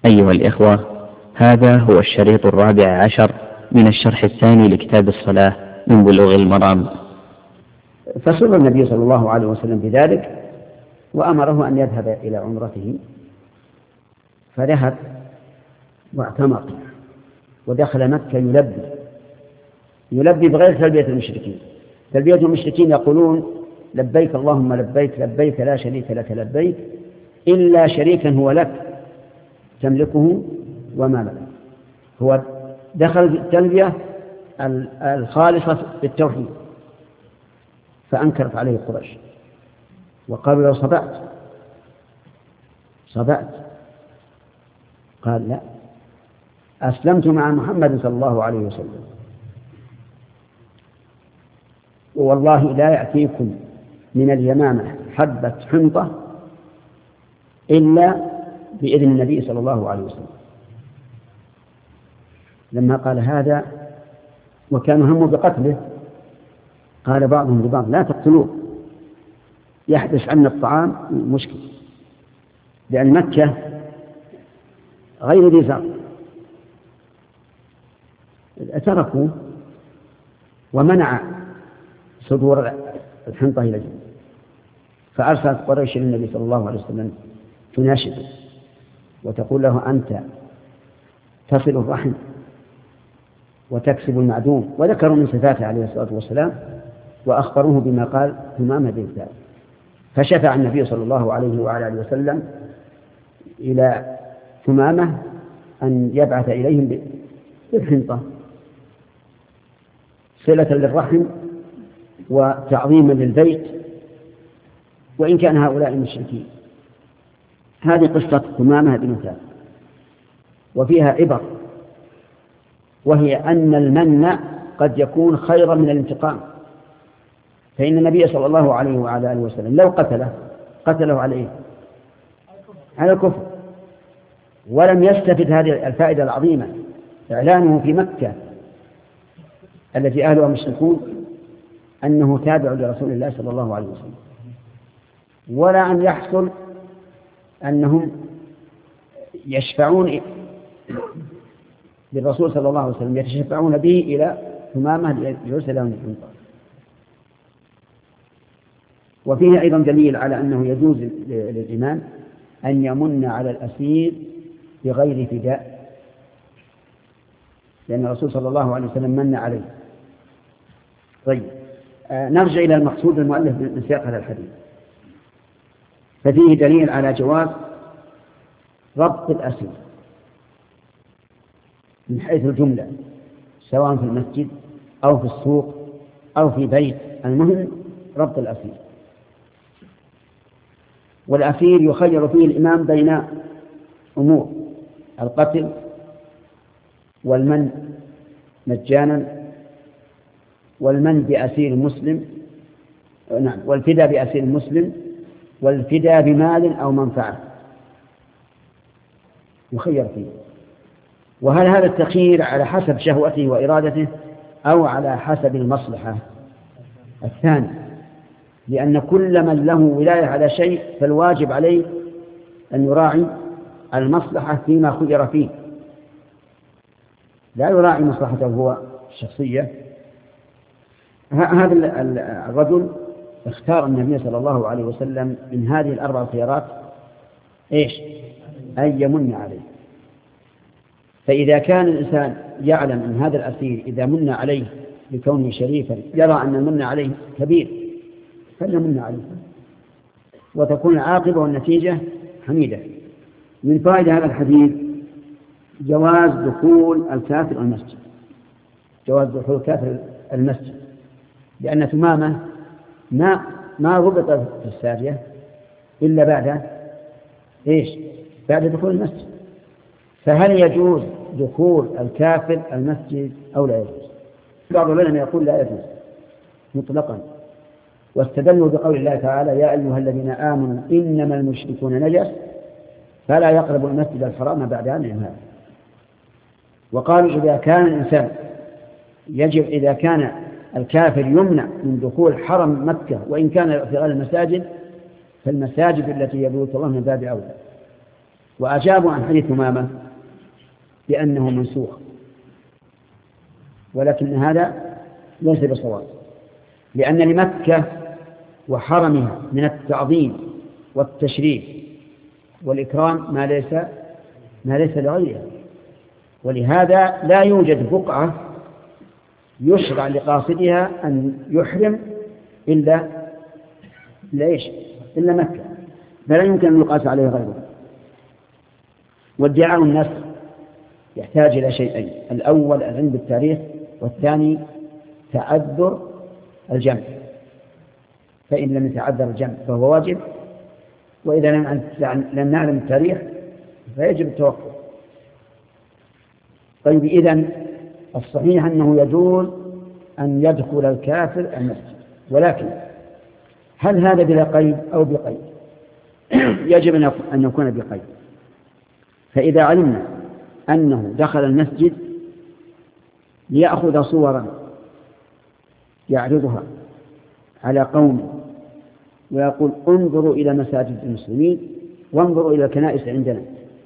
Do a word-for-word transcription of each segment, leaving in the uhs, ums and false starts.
أيها الإخوة، هذا هو الشريط الرابع عشر من الشرح الثاني لكتاب الصلاة من بلوغ المرام. فسر النبي صلى الله عليه وسلم بذلك وأمره أن يذهب إلى عمرته، فذهب واعتمر ودخل مكة يلبي يلبي بغير تلبية المشركين. تلبية المشركين يقولون لبيك اللهم لبيك لبيك لا شريك لك لبيك إلا شريكا هو لك تملكه وما ملك. هو دخل التلبية الخالصة بالتوحيد، فأنكرت عليه قريش وقالوا لو صبأت صبأت قال لا، أسلمت مع محمد صلى الله عليه وسلم، والله لا يأتيكم من اليمامة حبة حنطة إلا بإذن النبي صلى الله عليه وسلم. لما قال هذا وكانوا هموا بقتله قال بعضهم لبعض لا تقتلوه، يحدث عنا الطعام مشكل، لأن مكة غير ذي زرع. تركوا ومنع صدور الحنطة إلى جنب، فأرسلت قريش للنبي صلى الله عليه وسلم تناشده وتقول له أنت تصل الرحم وتكسب المعدوم، وذكروا من صفاته عليه الصلاة والسلام وأخبروه بما قال ثمامة بن ثابت. فشفع النبي صلى الله عليه وعلى آله وسلم إلى ثمامة أن يبعث إليهم بالحنطة صلة للرحم وتعظيما للبيت وإن كان هؤلاء المشركين. هذه قصة ثمامة بن ثابت وفيها عبر، وهي أن المن قد يكون خيرا من الانتقام، فإن النبي صلى الله عليه وعلى آله وسلم لو قتله قتله على إيه؟ على الكفر، ولم يستفد هذه الفائدة العظيمة إعلانه في مكة التي أهلها مشركون أنه تابع لرسول الله صلى الله عليه وسلم، ولا أن يحصل أنهم يشفعون للرسول صلى الله عليه وسلم يتشفعون به إلى ثمامة ليرسل لهم الحنطة. وفيه أيضا دليل على أنه يجوز للإمام أن يمن على الأسير بغير فداء، لأن الرسول صلى الله عليه وسلم من عليه. طيب، آه نرجع إلى المقصود المؤلف من سياق هذا الحديث. ففيه دليل على جواز ربط الأسير من حيث الجملة، سواء في المسجد أو في السوق أو في بيت، المهم ربط الأسير. والأسير يخير فيه الإمام بين أمور: القتل والمن مجانا، والمن بأسير مسلم، نعم، والفداء بأسير مسلم، والفداء بمال أو منفعة، يخير فيه. وهل هذا التخيير على حسب شهوته وإرادته أو على حسب المصلحة؟ الثاني، لأن كل من له ولاية على شيء فالواجب عليه أن يراعي المصلحة فيما خير فيه، لا يراعي مصلحته هو الشخصية. هذا الرجل اختار النبي صلى الله عليه وسلم من هذه الأربع خيارات إيش؟ أن يمن عليه. فإذا كان الإنسان يعلم أن هذا الأسير إذا من عليه لكونه شريفا يرى أن المن عليه كبير فليمن عليه، وتكون العاقبة والنتيجة حميدة. من فائدة هذا الحديث جواز دخول الكافر المسجد، جواز دخول الكافر المسجد، لأن ثمامة ما ما ربط في السارية إلا بعد إيش؟ بعد دخول المسجد. فهل يجوز دخول الكافر المسجد أو لا يجوز؟ بعض العلماء يقول لا يجوز مطلقا، واستدلوا بقول الله تعالى: يا أيها الذين آمنوا إنما المشركون نجس فلا يقربوا المسجد الحرام بعد عامهم هذا. وقالوا إذا كان الإنسان يجب إذا كان الكافر يمنع من دخول حرم مكة وإن كان في غير المساجد، فالمساجد التي يبيت الله من باب أولى. وأجابوا عن حديث ثمامة بأنه منسوخ، ولكن هذا ليس بصواب، لأن لمكة وحرمها من التعظيم والتشريف والإكرام ما ليس ما ليس لغيرها، ولهذا لا يوجد بقعة يشرع لقاصدها أن يحرم إلا إلا إيش؟ إلا مكة، فلا يمكن أن يقاس عليه غيره. وادعاء النسخ يحتاج إلى شيئين: الأول العلم بالتاريخ، والثاني تعذر الجمع، فإن لم يتعذر الجمع فهو واجب، وإذا لم نعلم التاريخ فيجب التوقف. طيب، إذن الصحيح أنه يجوز أن يدخل الكافر المسجد، ولكن هل هذا بلا قيد أو بقيد؟ يجب أن يكون بقيد. فإذا علمنا أنه دخل المسجد ليأخذ صورا يعرضها على قوم ويقول انظروا إلى مساجد المسلمين وانظروا إلى الكنائس عندنا،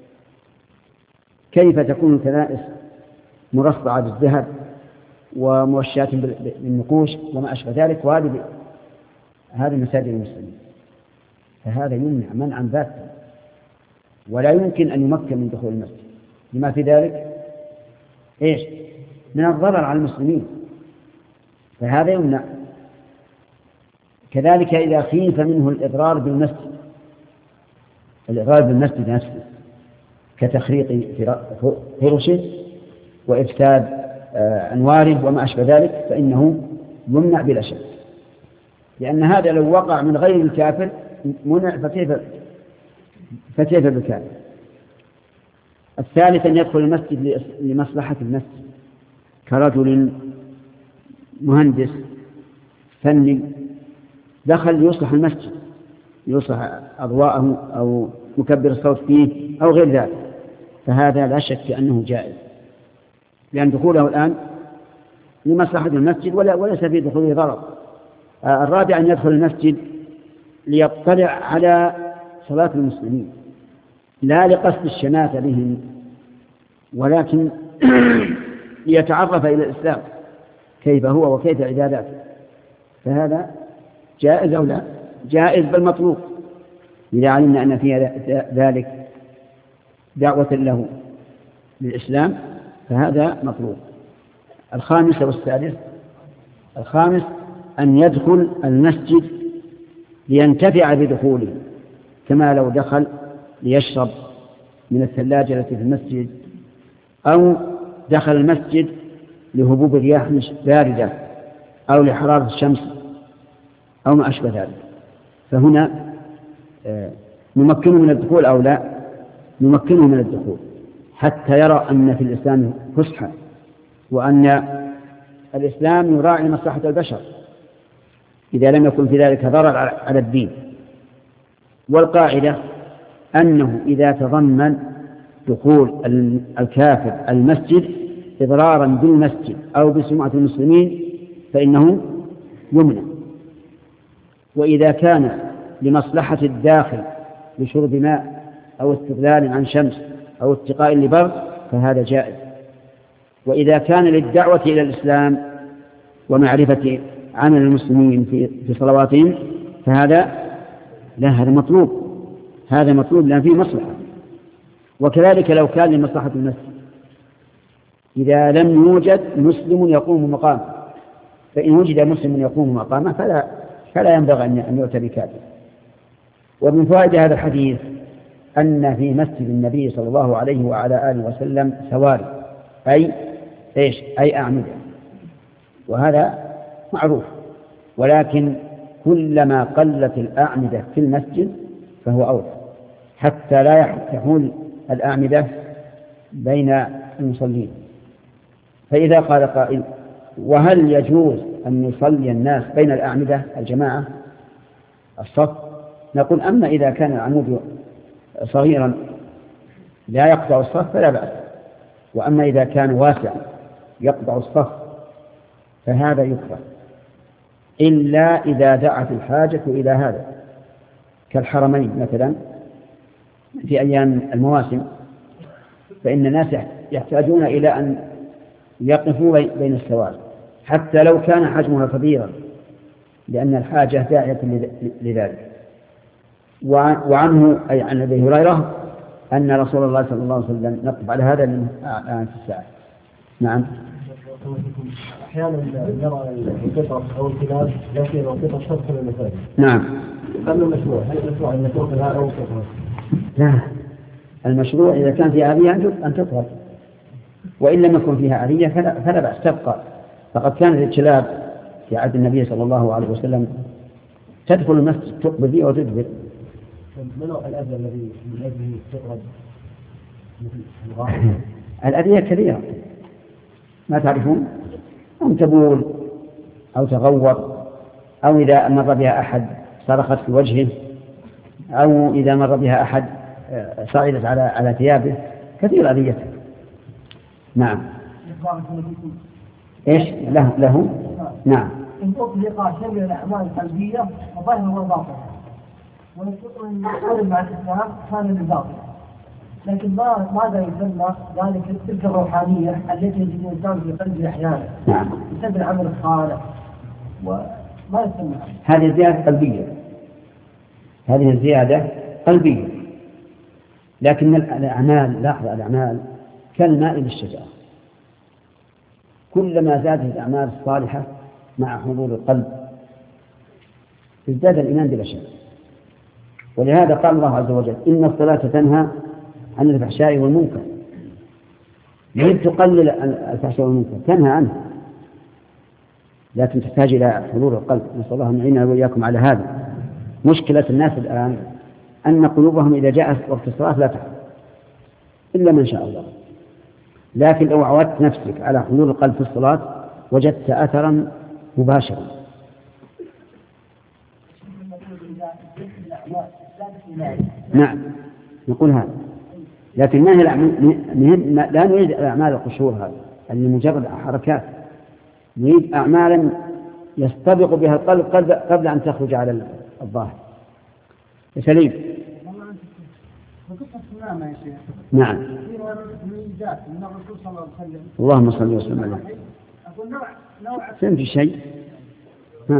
كيف تكون الكنائس مرصعة بالذهب وموشاة بالنقوش وما أشبه ذلك، وهذه هذه مساجد المسلمين، فهذا يمنع منعا باتا، ولا يمكن أن يمكن من دخول المسجد لما في ذلك إيش؟ من الضرر على المسلمين، فهذا يمنع. كذلك إذا خيف منه الإضرار بالمسجد، الإضرار بالمسجد نفسه كتخريط فرشه وإفساد أنواره وما أشبه ذلك، فإنه يمنع بلا شك، لأن هذا لو وقع من غير الكافر منع، فكيف فكيف بالكافر؟ الثالث أن يدخل المسجد لمصلحة المسجد، كرجل مهندس فني دخل ليصلح المسجد، يصلح أضواءه أو مكبر الصوت فيه أو غير ذلك، فهذا لا شك أنه جائز، لأن دخوله الآن لمصلحة المسجد ولا وليس في دخوله ضرر. الرابع أن يدخل المسجد ليطلع على صلاة المسلمين، لا لقصد الشماتة بهم، ولكن ليتعرف إلى الإسلام كيف هو وكيف عباداته، فهذا جائز أو لا؟ جائز بل مطلوب، إذا علمنا أن في ذلك دعوة له للإسلام فهذا مطلوب. الخامس والسادس: الخامس أن يدخل المسجد لينتفع بدخوله، كما لو دخل ليشرب من الثلاجة التي في المسجد، أو دخل المسجد لهبوب رياح باردة أو لحرارة الشمس أو ما أشبه ذلك، فهنا نمكنه من الدخول أو لا؟ نمكنه من الدخول حتى يرى أن في الإسلام فسحة، وأن الإسلام يراعي مصلحة البشر إذا لم يكن في ذلك ضرر على الدين. والقاعدة أنه إذا تضمن دخول الكافر المسجد إضرارا بالمسجد أو بسمعة المسلمين فإنه يمنع، وإذا كان لمصلحة الداخل لشرب ماء أو استغلال عن شمس أو اتقاء لبرد فهذا جائز. وإذا كان للدعوة إلى الإسلام ومعرفة عمل المسلمين في صلواتهم فهذا لا، هذا مطلوب، هذا مطلوب لأن فيه مصلحة. وكذلك لو كان لمصلحة المسجد، إذا لم يوجد مسلم يقوم مقامه، فإن وجد مسلم يقوم مقامه فلا, فلا ينبغي أن يؤتى بكافر. ومن فوائد هذا الحديث أن في مسجد النبي صلى الله عليه وعلى آله وسلم سواري، أي إيش؟ أي أعمدة، وهذا معروف، ولكن كلما قلت الأعمدة في المسجد فهو أولى، حتى لا يحول الأعمدة بين المصلين. فإذا قال قائل: وهل يجوز أن يصلي الناس بين الأعمدة الجماعة الصف؟ نقول: أما إذا كان العمود صغيرا لا يقطع الصف فلا بأس، وأما إذا كان واسعا يقطع الصف فهذا يكره، إلا إذا دعت الحاجة إلى هذا، كالحرمين مثلا في أيام المواسم فإن الناس يحتاجون إلى أن يقفوا بين السواري حتى لو كان حجمها كبيرا، لأن الحاجة داعية لذلك. وعنه أي عن أبي هريرة أن رسول الله صلى الله عليه وسلم نقف على هذا الآن في الساعة. نعم. أحيانا نرى القطط أو الكلاب لكن القطط تدخل المساجد. نعم. هل المشروع هل المشروع أن يكون لها أو تطهر؟ لا، المشروع إذا كان فيها آلية أن تطهر، وإن لم يكن فيها آلية فلا, فلا بأس تبقى. فقد كانت الكلاب في عهد النبي صلى الله عليه وسلم تدخل المسجد تقبل فيه وتدبر. ما نوع الأذى الذي من أجله تطرد مثل الغاية؟ الأذية كثيرة ما تعرفون، أو تبول أو تغوط، أو إذا مر بها أحد صرخت في وجهه، أو إذا مر بها أحد صعدت على على ثيابه، كثير أذيته. نعم. إيش له له نعم. إن أطلق شمل الأعمال القلبية وظاهر وباطنة، وإن يقارن مع الإسلام كان للباطن، لكن ما ماذا يسمى ذلك تلك الروحانية التي يجد الإنسان في قلبه أحيانا؟ نعم. يسمى العمل الصالح وما يسمى. هذه زيادة قلبية، هذه الزيادة قلبية، لكن الأعمال لاحظ الأعمال كالماء للشجرة، كلما زادت الأعمال الصالحة مع حضور القلب ازداد الإيمان بلا شك. ولهذا قال الله عز وجل إن الصلاة تنهى عن الفحشاء والمنكر، يريد تقلل الفحشاء والمنكر تنهى عنه، لكن تحتاج إلى حضور القلب. نسأل الله أن يعيننا وإياكم على هذا. مشكلة الناس الآن أن قلوبهم إذا جاء وقت الصلاة لا تحضر إلا من شاء الله، لكن لو عودت نفسك على حضور القلب في الصلاة وجدت أثرا مباشرا. نعم نقول هذا، لكن ما هي الأعمال؟ لا نريد أعمال القشور هذا اللي مجرد حركات، نريد أعمالا يستبق بها القلب قبل أن تخرج على الظاهر. سليم. نعم. اللهم صل وسلم عليه. فهمت شيء؟ ها.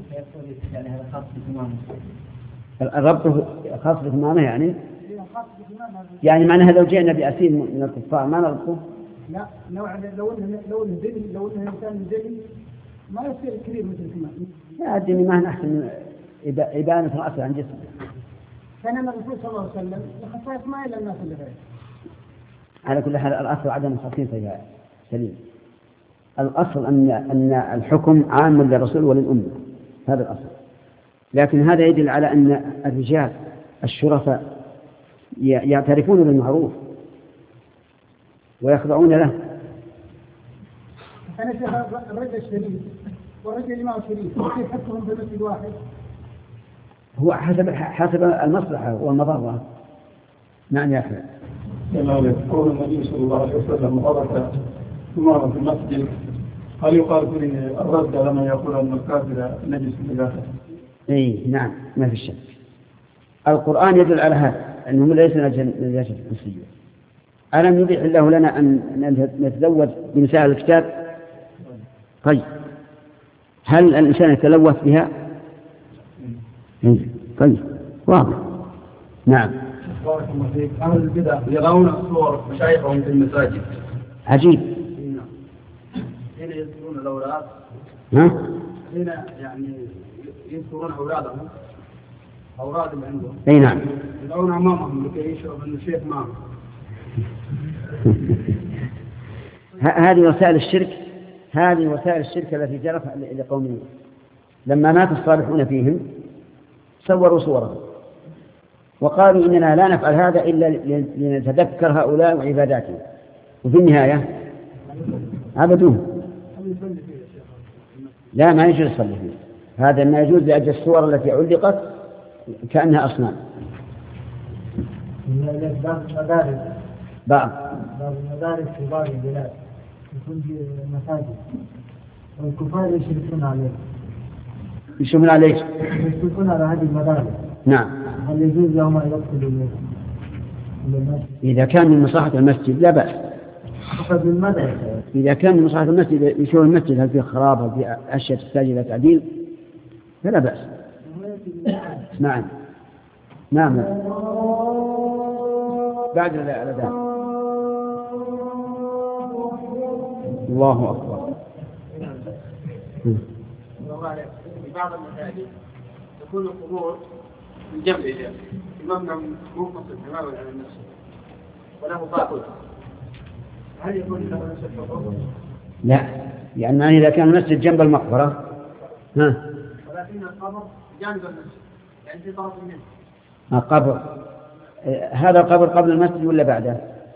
الربط خاص بثمانه يعني يعني معناها لو جئنا بأسير من الكفار ما نربطه؟ لا، نوع لو انه لو انه دليل لو انه انسان دليل ما يصير كبير مثل كمان. لا أدري ما نحسن إبانة رأسه عن جسمه. كان الرسول صلى الله عليه وسلم الخصائص ما إلا الناس اللي غيره. على كل حال الأصل عدم الخصيصة يا سليم. الأصل أن أن الحكم عام للرسول وللأمة، هذا الأصل. لكن هذا يدل على أن الرجال الشرفاء يعترفون بالمعروف ويخضعون له. أنا شيخ الرجل الشريف والرجل الإمام الشريف كيف حكمهم في مسجد واحد؟ هو حسب حسب المصلحة والمضرة. نعم يا أخي. يقول النبي صلى الله عليه وسلم غرق ثمارا في المسجد، هل يقال في الرد لما يقول أن الكافر نجس بداخله؟ اي نعم ما في شك. القرآن يدل على هذا أنه ليس نجاسة حسية. ألم يبيح الله لنا أن نتزوج بنساء الكتاب؟ طيب هل الإنسان يتلوث بها؟ طيب واضح. نعم. بارك الله فيك. أهل البدع يرون صور مشايخهم في المساجد. عجيب. هنا يذكرون الأولاد. ها؟ هنا يعني يذكرون أولادهم أولادهم عندهم. أي نعم. يدعون أمامهم لكي يشرب أن الشيخ معهم. هذه وسائل الشرك، هذه وسائل الشرك التي جرت لقوم لما مات الصالحون فيهم صوروا صورهم وقالوا إننا لا نفعل هذا إلا لنتذكر هؤلاء وعباداتهم، وفي النهاية عبدوه. لا ما يجوز يصلي فيه، هذا ما يجوز لأجل الصور التي علقت كأنها أصنام. بعض المدارس بعض بعض المدارس في بعض البلاد يكون في مساجد والكفار يشركون عليه. يشركون عليه؟ يشركون على هذه المدارس. نعم. هل يجوز لهم أن يدخلوا إذا كان من مصلحة المسجد لا بأس. إذا كان من مصلحة المسجد يشوف المسجد هل فيه خراب هل فيه أشياء تحتاج إلى تعديل فلا بأس. نعم نعم بعد الأذان. الله أكبر. في بعض المساجد تكون القبور من جنب الإمام، الإمام منفصل تماما عن المسجد وله باطل، هل يكون له نفس الحكم؟ لا، لأن إذا كان المسجد جنب المقبرة ها ولكن القبر جانب المسجد يعني في طرف منه. القبر هذا القبر قبل المسجد ولا بعده؟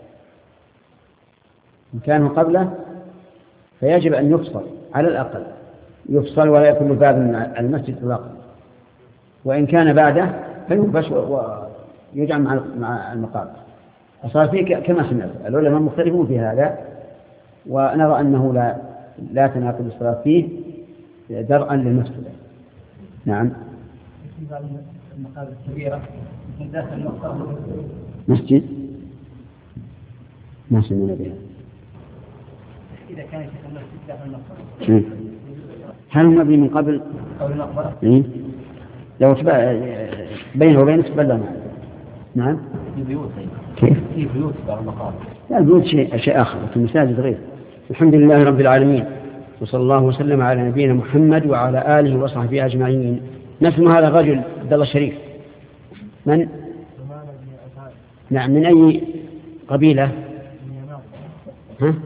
إن كان قبله فيجب أن يفصل على الأقل، يفصل ولا يكون باب المسجد إطلاقا، وإن كان بعده فينبش ويجعل مع المقابر. وصار فيه كما سمعت العلماء مختلفون في هذا، ونرى أنه لا لا تناقض الصلاة فيه درءا للمسجد. نعم. المقابر الكبيرة من داخل المقابر مسجد ما سمعنا بها. إذا كان في المسجد داخل المقابر هل هم مبني من قبل أو المقبرة؟ لو تبع بينه وبين تبلغ. نعم. في بيوت كيف؟ في بيوت داخل المقابر. لا البيوت شيء شيء آخر، في المساجد غير. الحمد لله رب العالمين، وصلى الله وسلم على نبينا محمد وعلى آله وصحبه أجمعين. نسمع هذا الرجل عبد الله الشريف من؟ نعم. من أي قبيلة؟ ها؟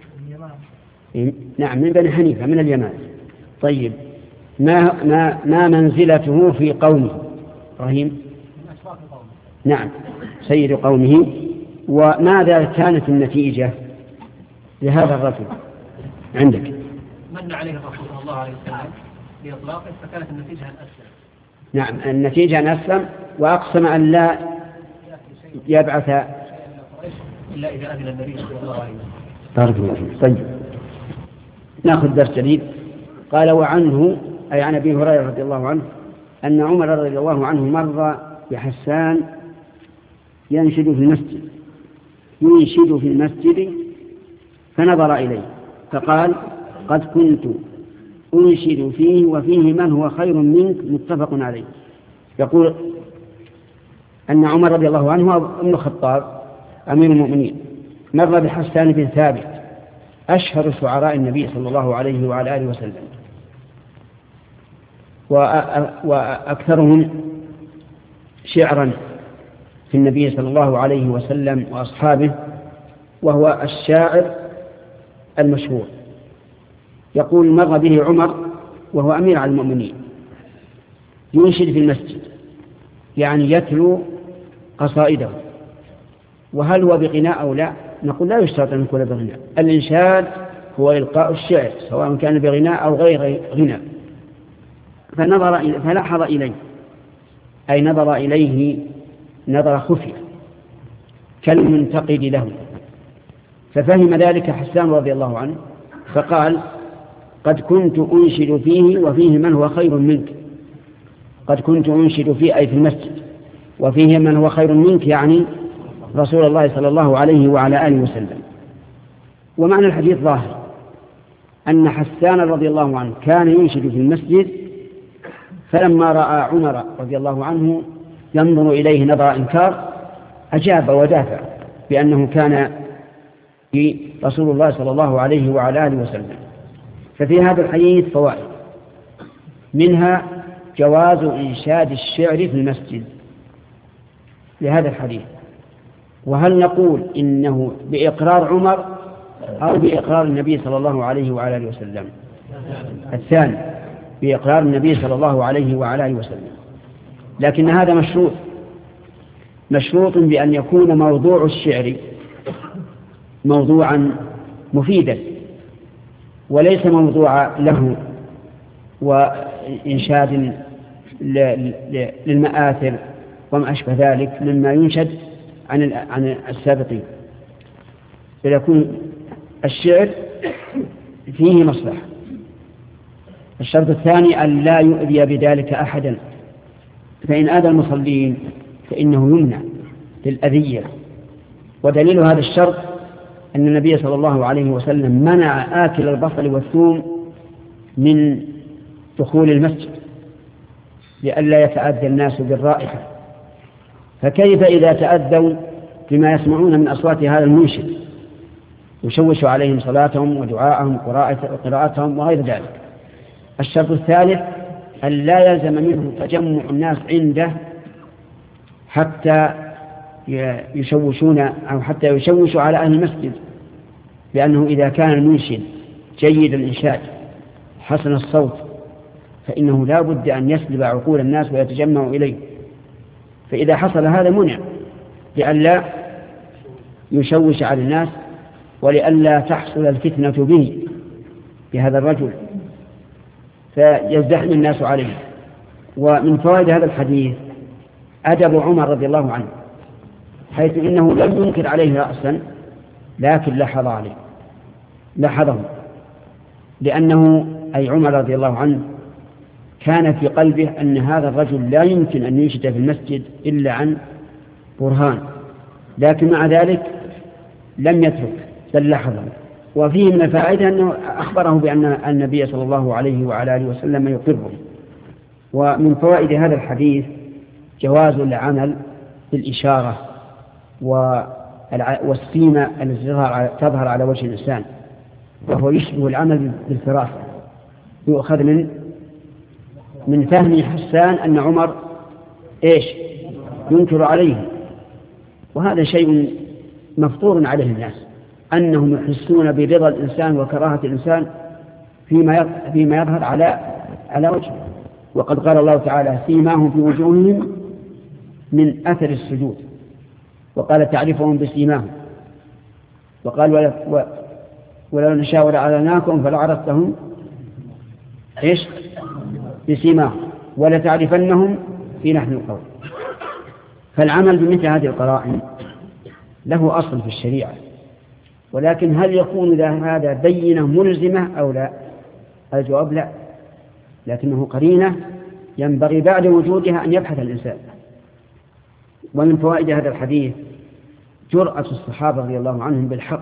نعم من بني حنيفة من اليمن. طيب ما ما ما منزلته في قومه؟ إبراهيم. نعم سيد قومه. وماذا كانت النتيجة لهذا الرجل عندك؟ من عليه الرسول صلى الله عليه وسلم بإطلاقه فكانت النتيجة أن أسلم. نعم النتيجة أن أسلم، وأقسم أن لا يبعث إلا إذا أذن النبي صلى الله عليه وسلم. بارك الله فيك. طيب نأخذ درس جديد. قال وعنه أي عن أبي هريرة رضي الله عنه أن عمر رضي الله عنه مر بحسان ينشد في المسجد ينشد في المسجد فنظر إليه فقال قد كنت أنشد فيه وفيه من هو خير منك متفق عليه. يقول أن عمر رضي الله عنه ابن الخطاب أمير المؤمنين مر بحسان بن ثابت أشهر شعراء النبي صلى الله عليه وعلى آله وسلم وأكثرهم شعرا في النبي صلى الله عليه وسلم وأصحابه، وهو الشاعر المشهور. يقول مر به عمر وهو أمير على المؤمنين ينشد في المسجد يعني يتلو قصائده. وهل هو بغناء أو لا؟ نقول لا يشترط أن يكون بغناء. الإنشاد هو إلقاء الشعر سواء كان بغناء أو غير غناء. فنظر إليه فلاحظ إليه أي نظر إليه نظر خفية كالمنتقد له، ففهم ذلك حسان رضي الله عنه فقال قد كنت أنشد فيه وفيه من هو خير منك. قد كنت أنشد فيه أي في المسجد وفيه من هو خير منك يعني رسول الله صلى الله عليه وعلى آله وسلم. ومعنى الحديث ظاهر أن حسان رضي الله عنه كان ينشد في المسجد، فلما رأى عمر رضي الله عنه ينظر إليه نظر إنكار أجاب ودافع بأنه كان في رسول الله صلى الله عليه وعلى آله وسلم. ففي هذا الحديث فوائد، منها جواز إنشاد الشعر في المسجد لهذا الحديث. وهل نقول إنه بإقرار عمر أو بإقرار النبي صلى الله عليه وعلى آله وسلم؟ الثاني بإقرار النبي صلى الله عليه وعلى آله وسلم. لكن هذا مشروط مشروط بأن يكون موضوع الشعر موضوعا مفيدا وليس موضوع له وإنشاد للمآثر وما أشبه ذلك مما ينشد عن عن السابقين. فيكون الشعر فيه مصلحة. الشرط الثاني أن لا يؤذي بذلك أحدا، فإن آذى المصلين فإنه يمنع للأذية ودليل هذا الشرط أن النبي صلى الله عليه وسلم منع آكل البصل والثوم من دخول المسجد لئلا يتأذى الناس بالرائحة، فكيف إذا تأذوا بما يسمعون من أصوات هذا المنشد يشوش عليهم صلاتهم ودعاءهم وقراءتهم وغير ذلك. الشرط الثالث أن لا يلزم منه تجمع الناس عنده حتى يشوشون أو حتى يشوشوا على أهل المسجد، لأنه إذا كان المنشد جيد الإنشاد حسن الصوت فإنه لا بد أن يسلب عقول الناس ويتجمعوا إليه، فإذا حصل هذا منع لئلا يشوش على الناس ولئلا تحصل الفتنة به بهذا الرجل فيزدحم الناس عليه. ومن فوائد هذا الحديث أدب عمر رضي الله عنه، حيث إنه لم ينكر عليه رأسا لكن لاحظ عليه لاحظه لأنه أي عمر رضي الله عنه كان في قلبه أن هذا الرجل لا يمكن أن ينشد في المسجد إلا عن برهان، لكن مع ذلك لم يترك بل لاحظه. وفيه من الفائدة أنه أخبره بأن النبي صلى الله عليه وعلى آله وسلم يقره. ومن فوائد هذا الحديث جواز العمل بالإشارة والسيمة التي تظهر على وجه الإنسان، وهو يشبه العمل بالفراسة. يؤخذ من من فهم حسان أن عمر إيش ينكر عليه، وهذا شيء مفطور عليه الناس أنهم يحسون برضا الإنسان وكراهة الإنسان فيما فيما يظهر على على وجهه. وقد قال الله تعالى سيماهم في وجوههم من أثر السجود، وقال تعرفهم بسيماهم، وقال ولو نشاء لأعلناكم فلعرفتهم إيش بسيماهم ولتعرفنهم في لحن القول. فالعمل بمثل هذه القرائن له أصل في الشريعة، ولكن هل يكون هذا بينة ملزمة أو لا؟ الجواب لا، لكنه قرينة ينبغي بعد وجودها أن يبحث الإنسان. ومن فوائد هذا الحديث جرأة الصحابة رضي الله عنهم بالحق،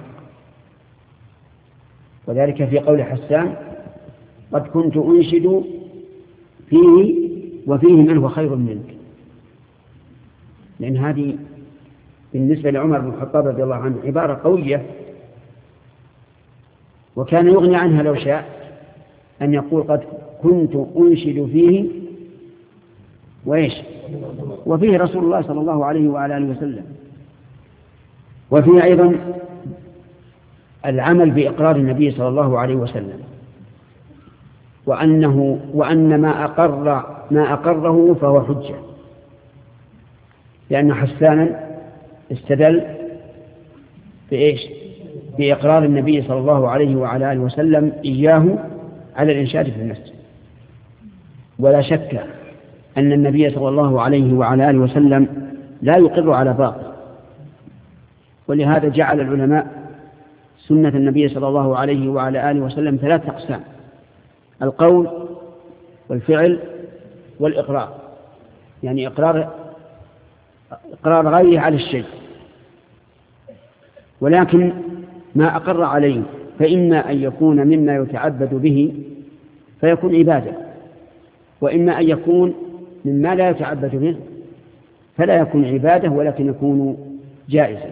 وذلك في قول حسان قد كنت أنشد فيه وفيه من هو خير منك، لأن هذه بالنسبة لعمر بن الخطاب رضي الله عنه عبارة قوية، وكان يغني عنها لو شاء أن يقول قد كنت أنشد فيه وإيش وفيه رسول الله صلى الله عليه وعلى آله وسلم. وفيه أيضا العمل بإقرار النبي صلى الله عليه وسلم، وأنه وأن ما أقر ما أقره فهو حجة، لأن حسانا استدل بإيش بإقرار النبي صلى الله عليه وعلى آله وسلم إياه على الإنشاد في المسجد. ولا شك أن النبي صلى الله عليه وعلى آله وسلم لا يقر على باطل، ولهذا جعل العلماء سنة النبي صلى الله عليه وعلى آله وسلم ثلاث أقسام: القول والفعل والإقرار، يعني إقرار إقرار غيره على الشيء. ولكن ما أقر عليه فإما أن يكون مما يتعبد به فيكون عبادة، وإما أن يكون مما لا يتعبد به فلا يكون عبادة ولكن يكون جائزا.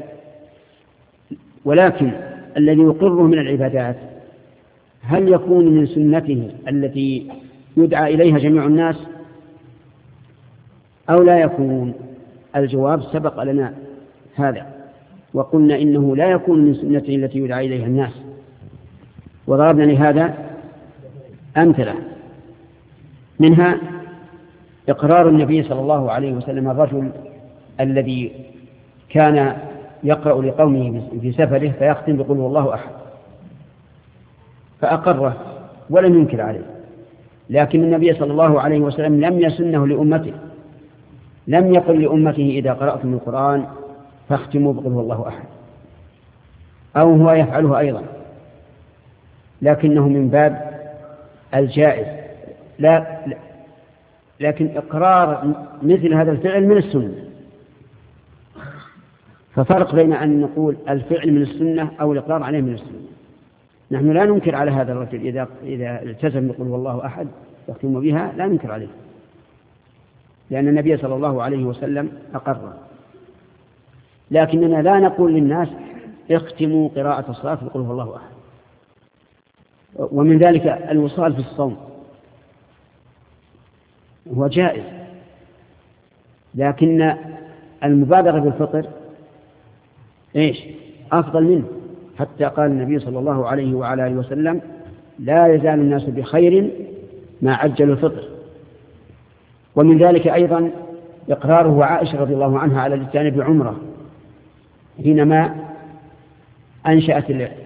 ولكن الذي يقره من العبادات هل يكون من سنته التي يدعى إليها جميع الناس أو لا يكون؟ الجواب سبق لنا هذا، وقلنا إنه لا يكون من سنته التي يدعى إليها الناس، وضربنا لهذا أمثلة، منها إقرار النبي صلى الله عليه وسلم الرجل الذي كان يقرأ لقومه في سفره فيختم بقول والله أحد، فأقره ولم ينكر عليه، لكن النبي صلى الله عليه وسلم لم يسنه لأمته، لم يقل لأمته إذا قرأتم القرآن فاختموا بقول والله أحد، أو هو يفعله أيضا، لكنه من باب الجائز. لا لكن إقرار مثل هذا الفعل من السنة، ففرق بين أن نقول الفعل من السنة أو الإقرار عليه من السنة. نحن لا ننكر على هذا الرجل إذا إذا التزم يقول والله أحد يختم بها، لا ننكر عليه، لأن النبي صلى الله عليه وسلم أقر. لكننا لا نقول للناس اختموا قراءة الصلاة بقول والله أحد. ومن ذلك الوصال في الصوم هو جائز، لكن المبادرة بالفطر إيش أفضل منه، حتى قال النبي صلى الله عليه وعلى آله وسلم لا يزال الناس بخير ما عجلوا الفطر. ومن ذلك أيضا إقراره عائشة رضي الله عنها على الاتيان بعمرة حينما أنشأت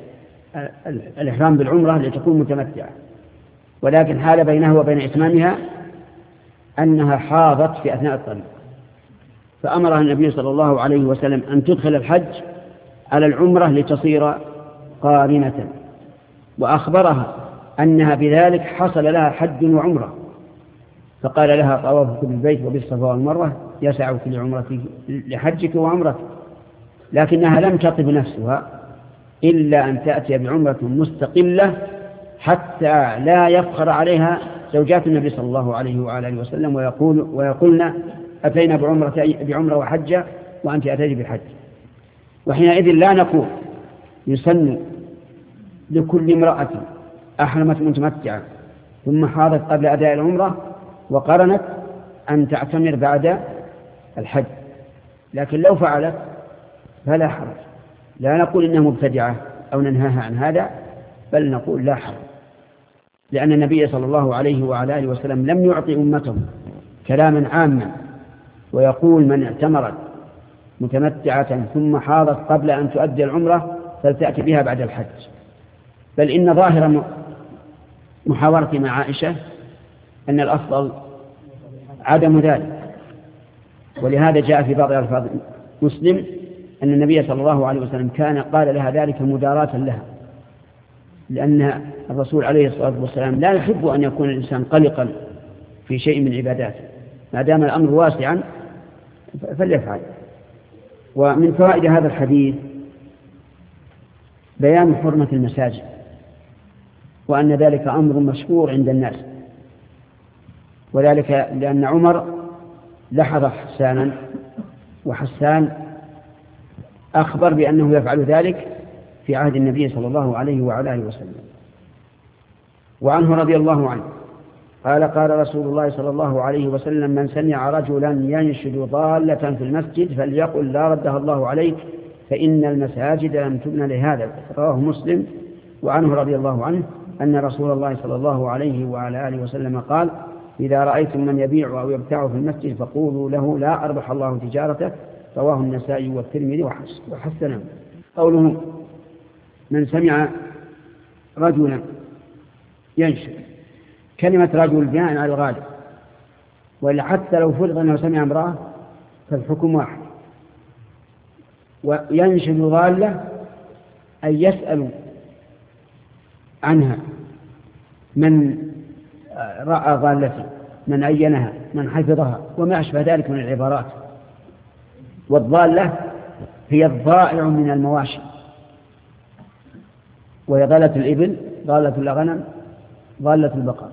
الإحرام بالعمرة لتكون متمتعة، ولكن حال بينها وبين إتمامها أنها حاضت في أثناء الطريق، فأمرها النبي صلى الله عليه وسلم أن تدخل الحج على العمرة لتصير قارنة، وأخبرها أنها بذلك حصل لها حج وعمرة، فقال لها طواف كل البيت وبالصفا والمروة يسع كل عمرة لحجك وعمرتك. لكنها لم تطب نفسها إلا أن تأتي بعمرة مستقلة حتى لا يفخر عليها زوجات النبي صلى الله عليه وآله وسلم ويقول ويقولن أتينا بعمرة, بعمرة وحجة وأنت أتيت بالحج. وحينئذ لا نقول يسن لكل امرأة أحرمت متمتعة ثم حاضت قبل أداء العمرة وقرنت أن تعتمر بعد الحج، لكن لو فعلت فلا حرج. لا نقول إنها مبتدعة أو ننهاها عن هذا، بل نقول لا حرج، لأن النبي صلى الله عليه وعلى آله وسلم لم يعطي أمته كلاما عاما ويقول من اعتمرت متمتعة ثم حاضت قبل أن تؤدي العمرة فلتأتي بها بعد الحج، بل إن ظاهر محاورة مع عائشة أن الأفضل عدم ذلك. ولهذا جاء في بعض ألفاظ مسلم أن النبي صلى الله عليه وسلم كان قال لها ذلك مداراة لها، لأن الرسول عليه الصلاة والسلام لا يحب أن يكون الإنسان قلقا في شيء من عباداته، ما دام الأمر واسعا فليفعل. ومن فوائد هذا الحديث بيان حرمة المساجد، وأن ذلك أمر مشهور عند الناس، وذلك لأن عمر لحظ حسانا وحسان أخبر بأنه يفعل ذلك في عهد النبي صلى الله عليه وعلى آله وسلم. وعنه رضي الله عنه قال قال رسول الله صلى الله عليه وسلم من سمع رجلا ينشد ضالة في المسجد فليقل لا ردها الله عليك فإن المساجد لم تبنى لهذا، رواه مسلم. وعنه رضي الله عنه أن رسول الله صلى الله عليه وعلى آله وسلم قال إذا رأيتم من يبيع أو يبتاع في المسجد فقولوا له لا أربح الله تجارته، رواه النسائي والترمذي وحسنه. قوله من سمع رجلا ينشد، كلمة رجل بناء على الغالب، وإلا حتى لو فرض أنه سمع امرأة فالحكم واحد. وينشد ضالة أن يسأل عنها من رأى ضالته، من عينها، من حفظها، وما أشبه ذلك من العبارات. والضالة هي الضائع من المواشي، وهي ضالة الإبل، ضالة الغنم، ضالة البقر.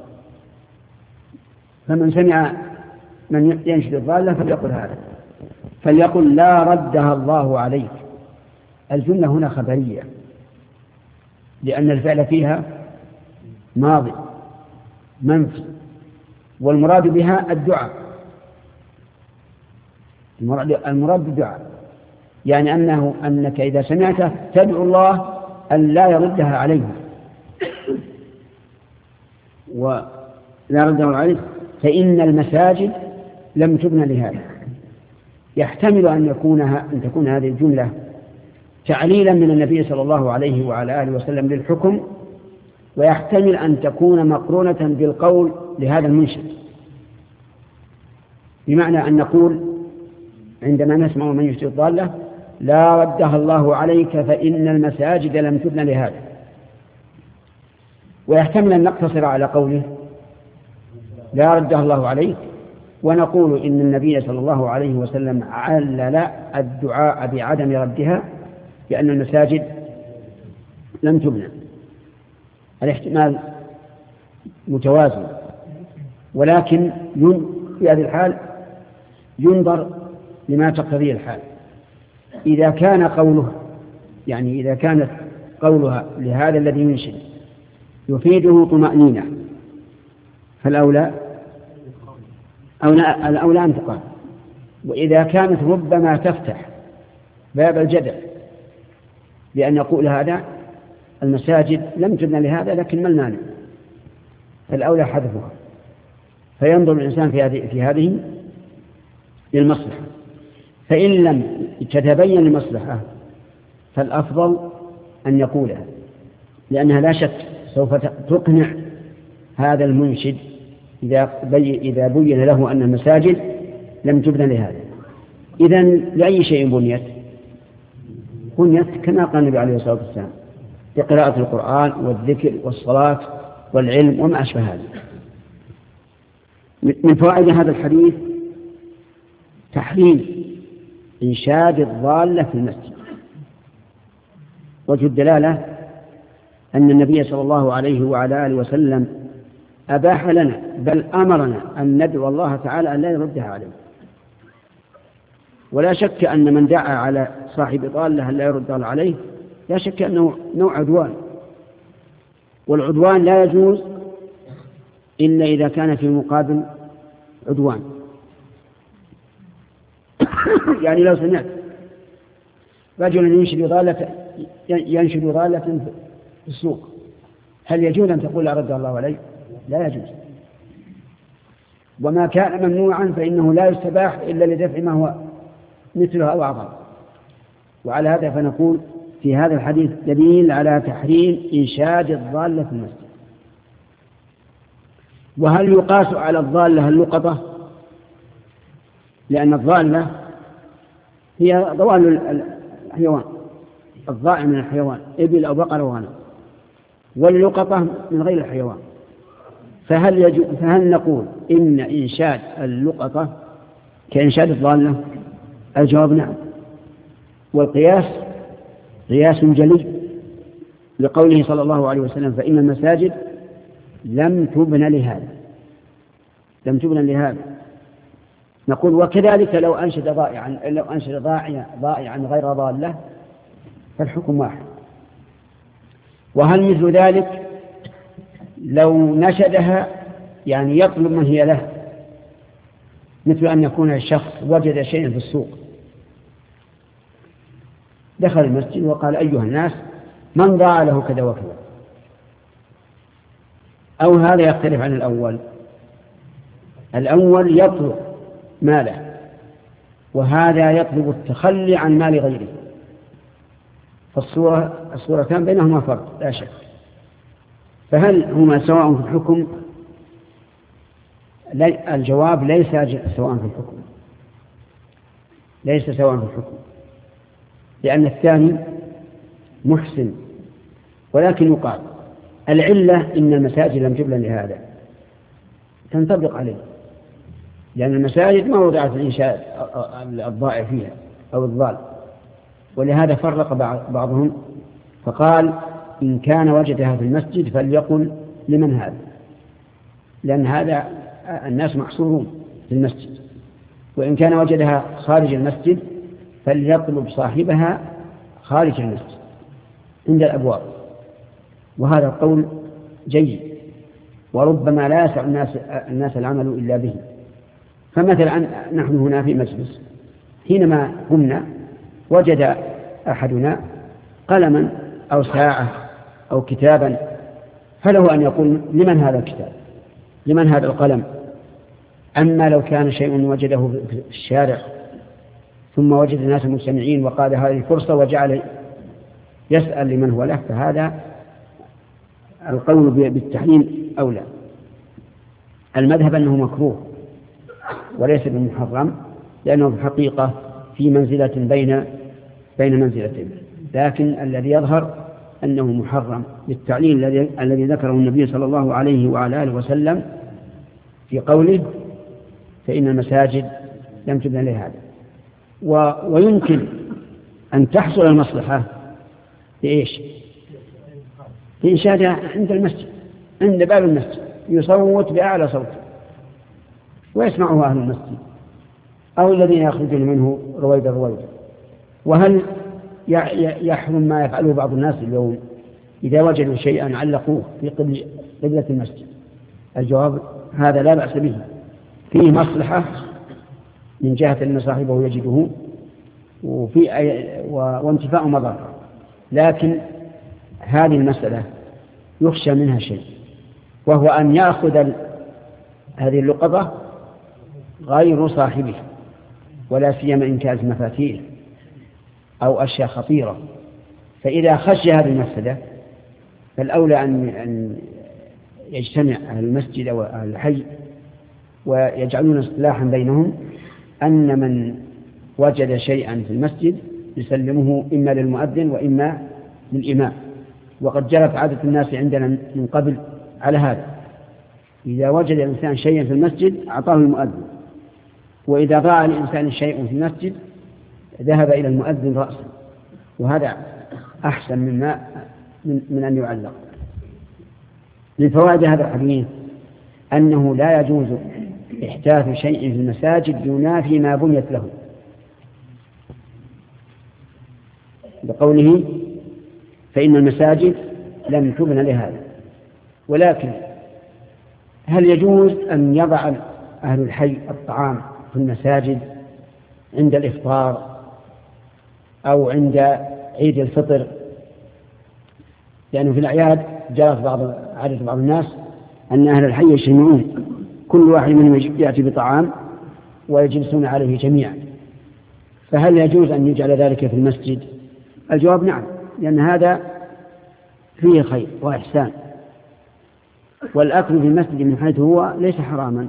فمن سمع من ينشد الضالة فليقل هذا، فليقل لا ردها الله عليك. الجملة هنا خبرية لأن الفعل فيها ماضي منفي، والمراد بها الدعاء، المراد بالدعاء يعني أنه أنك إذا سمعته تدعو الله أن لا يردها عليه ولا يردها عليه، فإن المساجد لم تبنى لهذا. يحتمل أن يكونها أن تكون هذه الجملة تعليلا من النبي صلى الله عليه وعلى آله وسلم للحكم، ويحتمل أن تكون مقرونة بالقول لهذا المنشد، بمعنى أن نقول عندما نسمع من يشتري الضالة لا ردها الله عليك فإن المساجد لم تبنى لهذا. ويحتمل أن نقتصر على قوله لا ردها الله عليك ونقول إن النبي صلى الله عليه وسلم علل الدعاء بعدم ردها لأن المساجد لم تبنى. الاحتمال متوازن، ولكن في هذه الحال ينظر لما تقتضيه الحال. إذا كان قوله يعني إذا كانت قولها لهذا الذي ينشد يفيده طمأنينة فالأولى أولى الأولى أن تقال. وإذا كانت ربما تفتح باب الجدل بأن يقول هذا المساجد لم تبنى لهذا لكن ما المانع، فالأولى حذفها. فينظر الإنسان في هذه في هذه للمصلحة، فإن لم تتبين المصلحة فالأفضل أن يقولها، لأنها لا شك سوف تقنع هذا المنشد إذا بي إذا بين له أن المساجد لم تبنى لهذا. إذن لأي شيء بنيت؟ بنيت كما قال النبي عليه الصلاة والسلام بقراءة القرآن والذكر والصلاة والعلم وما أشبه هذا. من فوائد هذا الحديث تحريم إنشاد الضالة في المسجد. وجه الدلالة أن النبي صلى الله عليه وعلى آله وسلم أباح لنا بل أمرنا أن ندعو الله تعالى أن لا يردها عليه. ولا شك أن من دعا على صاحب ضالة أن لا يردها عليه لا شك أنه نوع عدوان، والعدوان لا يجوز إلا إذا كان في المقابل عدوان. يعني لو سمعت رجل ينشد ضالة ينشد ضالة في السوق هل يجوز أن تقول لا رد الله عليه؟ لا يجوز. وما كان ممنوعا فإنه لا يستباح إلا لدفع ما هو مثله أو أعظم. وعلى هذا فنقول في هذا الحديث دليل على تحريم إنشاد الضالة في المسجد. وهل يقاس على الضالة اللقطة؟ لأن الضالة هي ضوال الحيوان، الضائع من الحيوان إبل أو بقر وغنم، واللقطة من غير الحيوان. فهل, يجو فهل نقول إن إنشاد اللقطة كإنشاد الضالة؟ الجواب نعم. والقياس قياس جلي لقوله صلى الله عليه وسلم فإن المساجد لم تبن لهذا لم تبن لهذا. نقول وكذلك لو أنشد ضائعا لو أنشد ضائعا ضائعا غير ضالة فالحكم واحد. وهل مثل ذلك لو نشدها يعني يطلب من هي له، مثل أن يكون الشخص وجد شيئا في السوق دخل المسجد وقال أيها الناس من ضاع له كذا وكذا، أو هذا يختلف عن الأول. الأول يطلب ماله وهذا يطلب التخلي عن مال غيره، فالصورة الصورتان بينهما فرق لا شك. فهل هما سواء في الحكم؟ الجواب ليس سواء في الحكم، ليس سواء في الحكم، لأن الثاني محسن. ولكن يقال العلة إن المساجد لم تبنى لهذا تنطبق عليه، لأن المساجد ما وضعت الإنشاء الضائع فيها أو الضال. ولهذا فرق بعضهم فقال إن كان وجدها في المسجد فليقل لمن هذا، لأن هذا الناس محصورون في المسجد. وإن كان وجدها خارج المسجد فليطلب صاحبها خارج المسجد عند الأبواب. وهذا القول جيد، وربما لا يسع الناس, الناس العمل إلا به. فمثلا نحن هنا في مجلس حينما قمنا وجد أحدنا قلما أو ساعة أو كتابا، فله أن يقول لمن هذا الكتاب، لمن هذا القلم. أما لو كان شيء وجده في الشارع ثم وجد الناس مجتمعين وقال هذه فرصة وجعل يسأل لمن هو له، فهذا القول بالتحليل أولى. المذهب أنه مكروه وليس بالمحرم، لأنه في الحقيقة في منزلة بين بين منزلتين، لكن الذي يظهر أنه محرم للتعليل الذي الذي ذكره النبي صلى الله عليه وعلى آله وسلم في قوله فإن المساجد لم تبنى لهذا. و... ويمكن أن تحصل المصلحة بإيش؟ بإنشادها عند المسجد، عند باب المسجد، يصوت بأعلى صوت ويسمعه أهل المسجد أو الذين يخرجون منه رويدا رويدا. وهل يحرم ما يفعله بعض الناس اليوم إذا وجدوا شيئا علقوه في قبلة المسجد؟ الجواب هذا لا بأس به، فيه مصلحة من جهة أن صاحبه يجده وفي وانتفاء مضار، لكن هذه المسألة يخشى منها شيء، وهو أن يأخذ هذه اللقطة غير صاحبه، ولا سيما إن كانت مفاتيح أو أشياء خطيرة. فإذا خشي هذه المفسدة فالأولى أن يجتمع أهل المسجد وأهل الحي ويجعلون اصطلاحا بينهم أن من وجد شيئا في المسجد يسلمه إما للمؤذن وإما للإمام. وقد جرت عادة الناس عندنا من قبل على هذا، إذا وجد الإنسان شيئا في المسجد أعطاه المؤذن، وإذا ضاع الإنسان شيء في المسجد ذهب إلى المؤذن رأسا، وهذا أحسن مما من أن يعلق. من فوائد هذا الحديث أنه لا يجوز إحداث شيء في المساجد ينافي ما بنيت له، بقوله فإن المساجد لم تبن لهذا. ولكن هل يجوز أن يضع أهل الحي الطعام في المساجد عند الإفطار أو عند عيد الفطر؟ لأنه في الأعياد جرت بعض عادة بعض الناس أن أهل الحي يجتمعون، كل واحد منهم يأتي بطعام ويجلسون عليه جميعا، فهل يجوز أن يجعل ذلك في المسجد؟ الجواب نعم، لأن هذا فيه خير وإحسان، والأكل في المسجد من حيث هو ليس حراما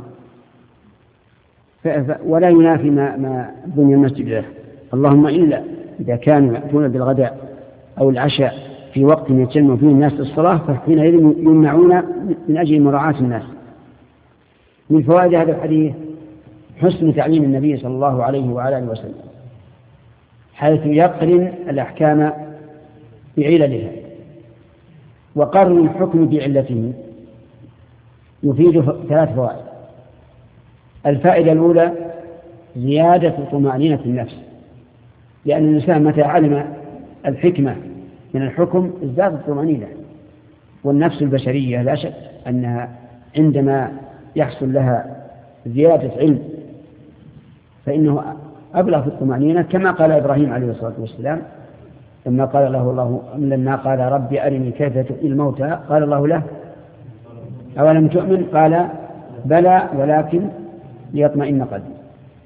ولا ينافي ما, ما بني المسجد له، اللهم إلا إذا كانوا يأتون بالغداء أو العشاء في وقت يجتمع فيه الناس للصلاة فحينئذ يمنعون من أجل مراعاة الناس. من فوائد هذا الحديث حسن تعليم النبي صلى الله عليه وعلى آله وسلم، حيث يقرن الأحكام بعللها، وقرن الحكم بعلته يفيد ثلاث فوائد. الفائدة الأولى زيادة طمأنينة النفس، لأن الإنسان متى علم الحكمة من الحكم ازدادت الطمأنينة، والنفس البشرية لا شك أنها عندما يحصل لها زيادة علم فإنه أبلغ في الطمأنينة، كما قال إبراهيم عليه الصلاة والسلام لما قال له الله لما قال ربي أرني كيف تحيي الموتى قال الله له أولم تؤمن قال بلى ولكن ليطمئن قلبي.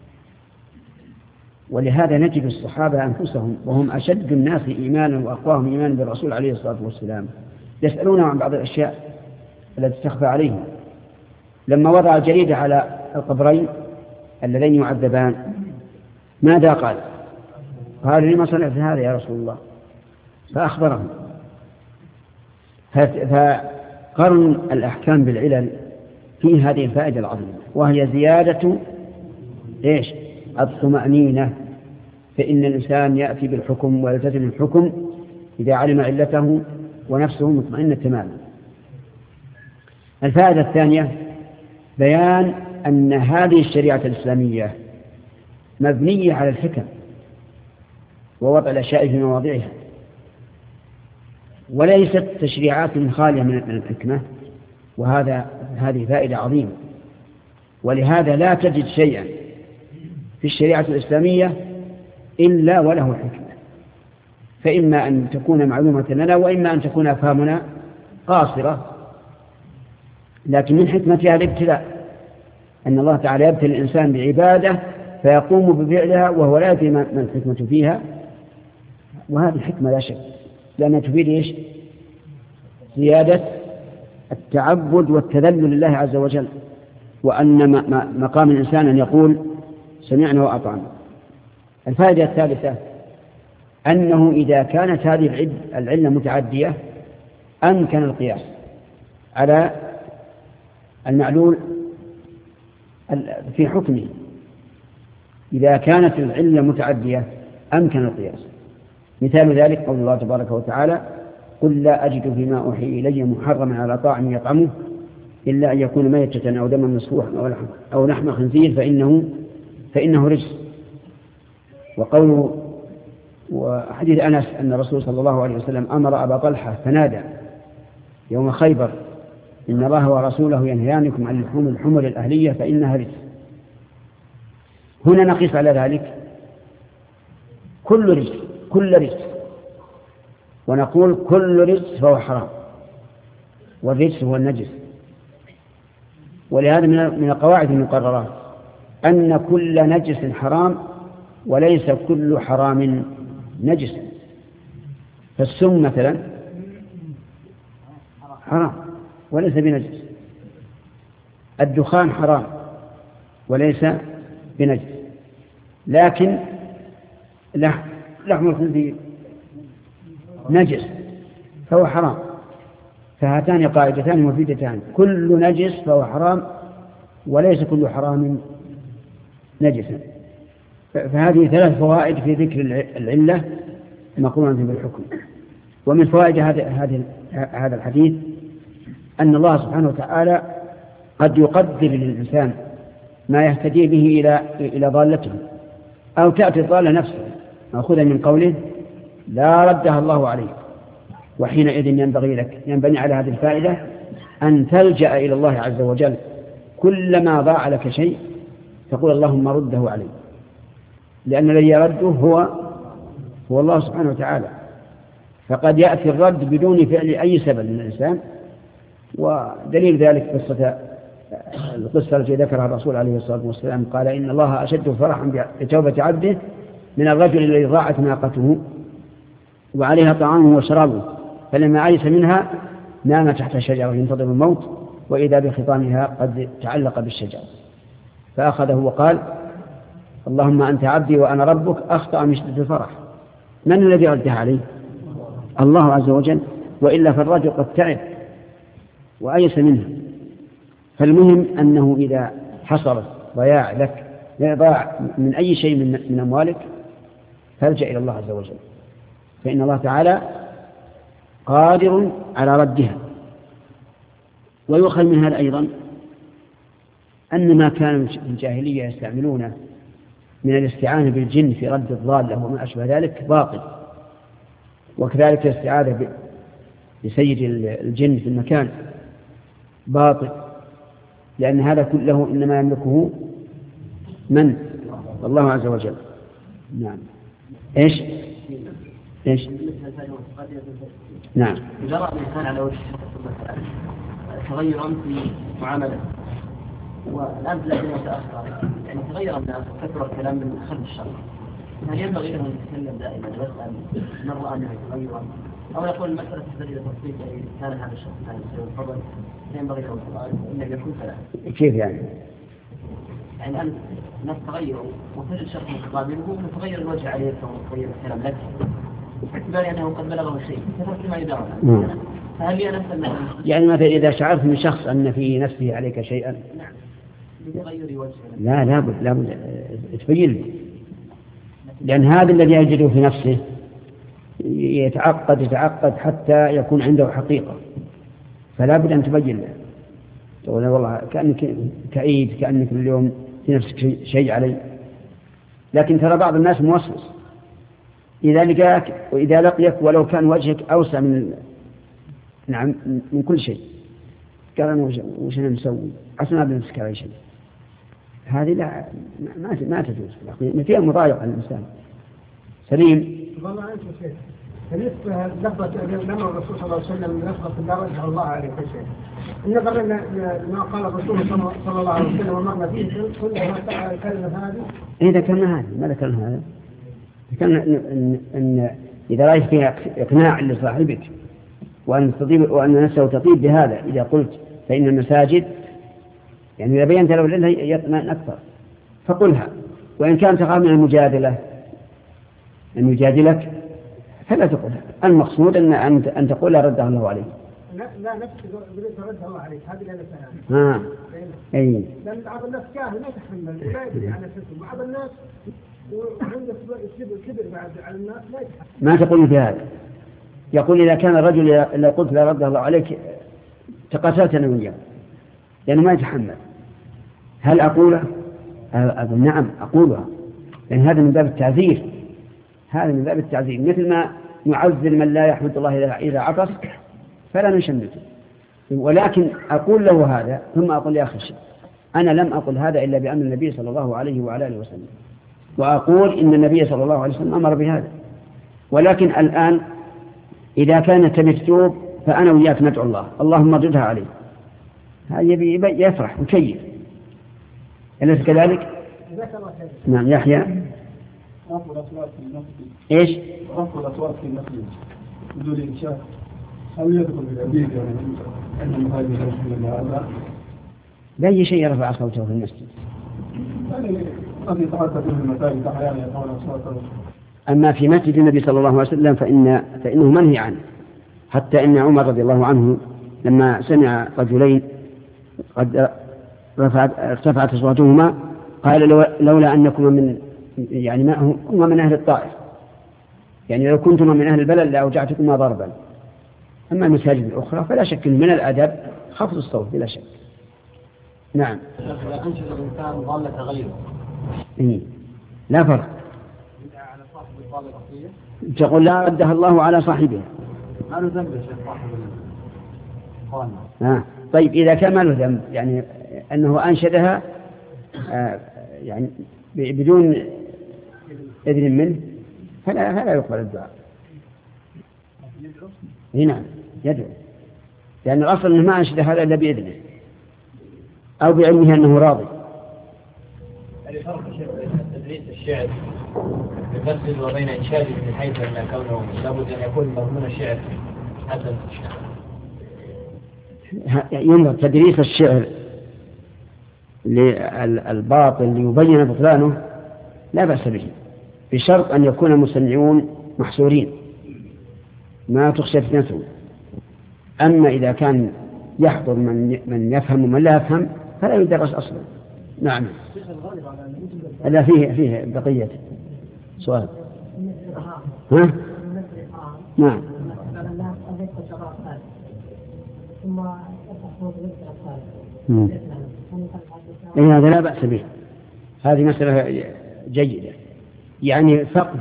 ولهذا نجد الصحابة أنفسهم وهم أشد الناس إيمانا وأقواهم إيمانا بالرسول عليه الصلاة والسلام يسألونه عن بعض الأشياء التي تخفى عليهم. لما وضع الجريدة على القبرين اللذين يعذبان ماذا قال؟ قال لما صنعت هذا يا رسول الله؟ فأخبرهم. فقرن الأحكام بالعلل في هذه الفائدة العظيمة، وهي زيادة إيش؟ الطمأنينة. فإن الإنسان يأتي بالحكم ويلتزم الحكم إذا علم علته ونفسه مطمئنة تماما. الفائدة الثانية بيان أن هذه الشريعة الإسلامية مبنية على الحكم ووضع الأشياء في مواضعها، وليست تشريعات خالية من الحكمة، وهذا هذه فائدة عظيمة. ولهذا لا تجد شيئا في الشريعة الإسلامية إلا وله حكمة، فإما أن تكون معلومة لنا وإما أن تكون أفهامنا قاصرة، لكن من حكمتها الابتلاء، أن الله تعالى يبتلي الإنسان بعبادة فيقوم بفعلها وهو لا يدري ما الحكمة فيها، وهذه الحكمة لا شك لأنها تفيد إيش؟ زيادة التعبد والتذلل لله عز وجل، وأن مقام الإنسان أن يقول سمعنا وأطعنا. الفائدة الثالثة أنه إذا كانت هذه العلة متعدية أمكن القياس على المعلول في حكمه. إذا كانت العلة متعدية أمكن القياس. مثال ذلك قول الله تبارك وتعالى: قل لا أجد فيما أوحي إلي محرما على طاعم يطعمه إلا أن يكون ميتة أو دما مسفوحا أو لحم خنزير فإنه فإنه رجس. وقوله وحديث أنس أن الرسول صلى الله عليه وسلم أمر أبا طلحة فنادى يوم خيبر: إن الله ورسوله ينهيانكم عن لحوم الحمر الأهلية فإنها رجس. هنا نقيس على ذلك كل رجس كل رجس ونقول كل رجس فهو حرام، والرجس هو النجس. ولهذا من القواعد المقررات أن كل نجس حرام وليس كل حرام نجس. فالسم مثلا حرام وليس بنجس، الدخان حرام وليس بنجس، لكن لحم الخنزير نجس فهو حرام. فهاتان قاعدتان مفيدتان: كل نجس فهو حرام وليس كل حرام نجسا. فهذه ثلاث فوائد في ذكر العلة مقرونة بالحكم. ومن فوائد هذا الحديث أن الله سبحانه وتعالى قد يقدر للإنسان ما يهتدي به إلى إلى ضالته، أو تأتي الضالة نفسه مأخوذا من قوله: لا ردها الله عليك. وحينئذ ينبغي لك ينبني على هذه الفائدة أن تلجأ إلى الله عز وجل كلما ضاع لك شيء تقول: اللهم رده علي، لأن الذي يرده هو هو الله سبحانه وتعالى. فقد يأتي الرد بدون فعل أي سبب من الإنسان. ودليل ذلك قصة القصة التي ذكرها الرسول عليه الصلاة والسلام قال: إن الله أشد فرحا بتوبة عبده من الرجل الذي ضاعت ناقته وعليها طعامه وشرابه فلما عيس منها نام تحت شجرة ينتظر الموت وإذا بخطامها قد تعلق بالشجرة فأخذه وقال: اللهم أنت عبدي وأنا ربك، أخطأ من شدة الفرح. من الذي ردها عليه؟ الله عز وجل، وإلا فالرجل قد تعب وأيس منها. فالمهم أنه إذا حصل ضياع لك ضاع من أي شيء من, من أموالك فالجأ إلى الله عز وجل، فإن الله تعالى قادر على ردها. ويؤخذ من هذا أيضا أن ما كان الجاهلية يستعملونه من الاستعانة بالجن في رد الضالة وما أشبه ذلك باطل، وكذلك الاستعاذة بسيد الجن في المكان باطل، لأن هذا كله إنما يملكه من؟ الله عز وجل. نعم. إيش؟ إيش؟ نعم. جرى الإنسان على وجه تغيرا في معاملته والآن تلاقيه متأخر، يعني تغير الناس وكثر الكلام من خلف الشر، هل ينبغي له أن يتكلم دائما ويسأل من رأى أنه تغيرا، أو يقول المسألة تحتاج إلى تفصيل كان هذا الشخص هذا الشيء الفضل ينبغي له أن يكون ثلاثة؟ كيف يعني؟ يعني الآن الناس تغيروا وتجد شخص مقابل ممكن تغير الوجه عليه وتغير الكلام لك باعتبار أنه قد بلغه شيء كثرت ما يدعو. فهل هي نفس يعني مثلا إذا شعرت من شخص أن في نفسه عليك شيئا نعم بتغير وجهه لا لابد لابد تبين لي، لأن هذا الذي يجده في نفسه يتعقد يتعقد حتى يكون عنده حقيقة، فلا بد أن تبين له. تقول والله كأنك كعيد، كأنك اليوم في نفسك شيء علي. لكن ترى بعض الناس موسوس، إذا لقاك وإذا لقيك ولو كان وجهك أوسع من نعم من كل شيء قال أنا وش أنا مسوي عشان ما بنمسك على شيء، هذه لا ما ما تجوز، فيها مضايقة للإنسان. سليم. والله أنت شيء بالنسبة لفظة لما الرسول صلى الله عليه وسلم لفظة لا رجع الله عليه شيء، النظر لما قال الرسول صلى الله عليه وسلم ومرنا فيه كل ما سأل الكلمة هذه. إيه ذكرنا هذا ما ذكرنا هذا؟ ذكرنا إن, إن إذا رأيت فيها إقناع لصاحبك وأن تطيب وأن نفسه تطيب بهذا، إذا قلت فإن المساجد يعني إذا بينت له لله يطمئن أكثر فقلها. وإن كان تخاف من المجادلة أن يجادلك فلا تقولها، المقصود أن أن تقول ردها الله عليه. لا نفس اللي رد الله عليك هذه لا نفسها. ها اي لان بعض الناس جاهل ما يتحمل ولا يدري على نفسه، بعض الناس وعنده كبر كبر بعد على الناس لا يتحمل. ما تقول في هذا. يقول إذا كان الرجل إذا قلت لا رد الله عليك تقاتلت أنا وياه يعني ما يتحمل، هل أقوله؟ أقول نعم أقولها، لأن هذا من باب التعذير، هذا من باب التعذير، مثل ما نعذر من لا يحمد الله إذا عطس فلا نشمته. ولكن أقول له هذا ثم أقول يا أخي أنا لم أقل هذا إلا بأمر النبي صلى الله عليه وعلى آله وسلم، وأقول إن النبي صلى الله عليه وسلم أمر بهذا. ولكن الآن إذا كانت مكتوب فأنا وياك ندعو الله اللهم ردها عليه، هذا يفرح وكيف، أليس كذلك؟ نعم. يحيى رفع الأصوات في المسجد. إيش؟ رفع الأصوات في المسجد بدون إنشاء هل يدخل في الحديث يعني أن هذه الأشياء هذا؟ بأي شيء رفع صوته في المسجد؟ يعني قد يتعدى في المساجد أحيانا يرفعون أصواتهم. أما في مسجد النبي صلى الله عليه وسلم فإن فإنه منهي عنه، حتى إن عمر رضي الله عنه لما سمع رجلين قد رفعت ارتفعت أصواتهما قال لولا أنكما من يعني ما هما من أهل الطائف، يعني لو كنتما من أهل البلد لأوجعتكما ضربا. أما المساجد الأخرى فلا شك من الأدب خفض الصوت بلا شك. نعم. إذا أنشد الإنسان ضالة غيره إيه؟ لا فرق. على صاحب الضالة الأصلية تقول لا ردها الله على صاحبها. ما له ذنب يا شيخ صاحب الضالة. آه. طيب إذا كان ما له ذنب يعني أنه أنشدها آه يعني بدون إذن منه فلا فلا يقبل الدعاء. هنا يدعو، لأن الأصل أنه ما أنشد هذا إلا بإذنه أو بعلمه أنه راضي. هل فرق بين تدريس الشعر في المسجد وبين إنشاده من حيث أن كونه لابد أن يكون مضمون الشعر حسن؟ ينظر تدريس الشعر للباطل ليبين بطلانه لا بأس به، بشرط أن يكون المستمعون محصورين ما تخشى فتنتهم. أما إذا كان يحضر من من يفهم ومن لا يفهم فلا يدرس أصلا. نعم. لا فيه فيه بقية سؤال. ها؟ نعم. إيه هذا لا بأس به، هذه مسألة جيدة. يعني فقد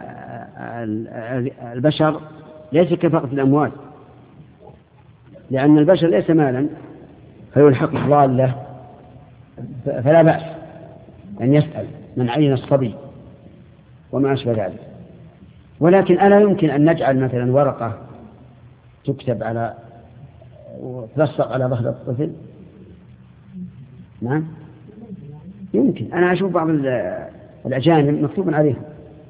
البشر ليس كفقد الأموال، لأن البشر ليس مالا فيلحق ضالة، فلا بأس أن يسأل من عين الصبي وما أشبه ذلك. ولكن ألا يمكن أن نجعل مثلا ورقة تكتب على وتلصق على ظهر الطفل؟ نعم يمكن. أنا أشوف بعض الأجانب مكتوب عليهم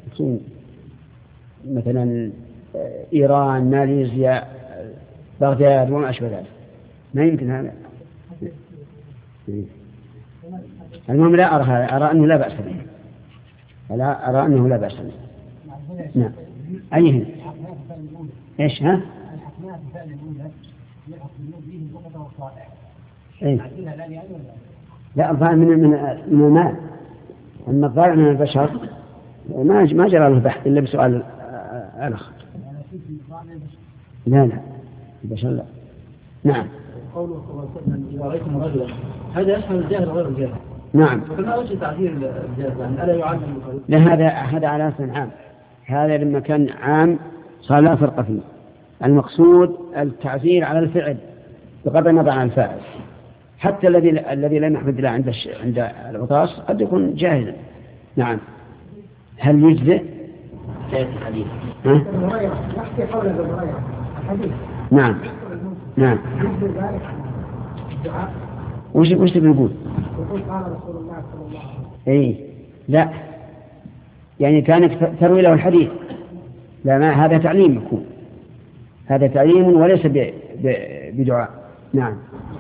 مثلا إيران، ماليزيا، بغداد وما أشبه ذلك. ما يمكن هذا. المهم لا أرى هذا، أرى أنه لا بأس به، لا أرى أنه لا بأس به. نعم. أيهن؟ إيش ها؟ إيه؟ لا الظاهر من من من المال، أما الظاهر من البشر ما ما جرى له بحث إلا بسؤال الأخ. لا لا البشر لا. نعم. قوله صلى الله عليه وسلم إذا رأيتم رجلا هذا يشمل الجاهل غير الجاهل. نعم. فما وجه تعبير الجاهل؟ ألا يعلم؟ لا هذا هذا على أساس عام، هذا لما كان عام صار لا فرق فيه. المقصود التعبير على الفعل بغض النظر عن الفاعل. حتى الذي الذي لا يحمد الله عند عند العطاس قد يكون جاهلا. نعم. هل يجزئ؟ الحديث. ها؟ نحكي حول الرواية الحديث. نعم. نعم. وش وش بنقول؟ يقول قال رسول الله صلى الله عليه وسلم. إيه لا يعني كانك تروي له الحديث. لا ما هذا تعليم يكون، هذا تعليم وليس ب... ب... بدعاء. نعم.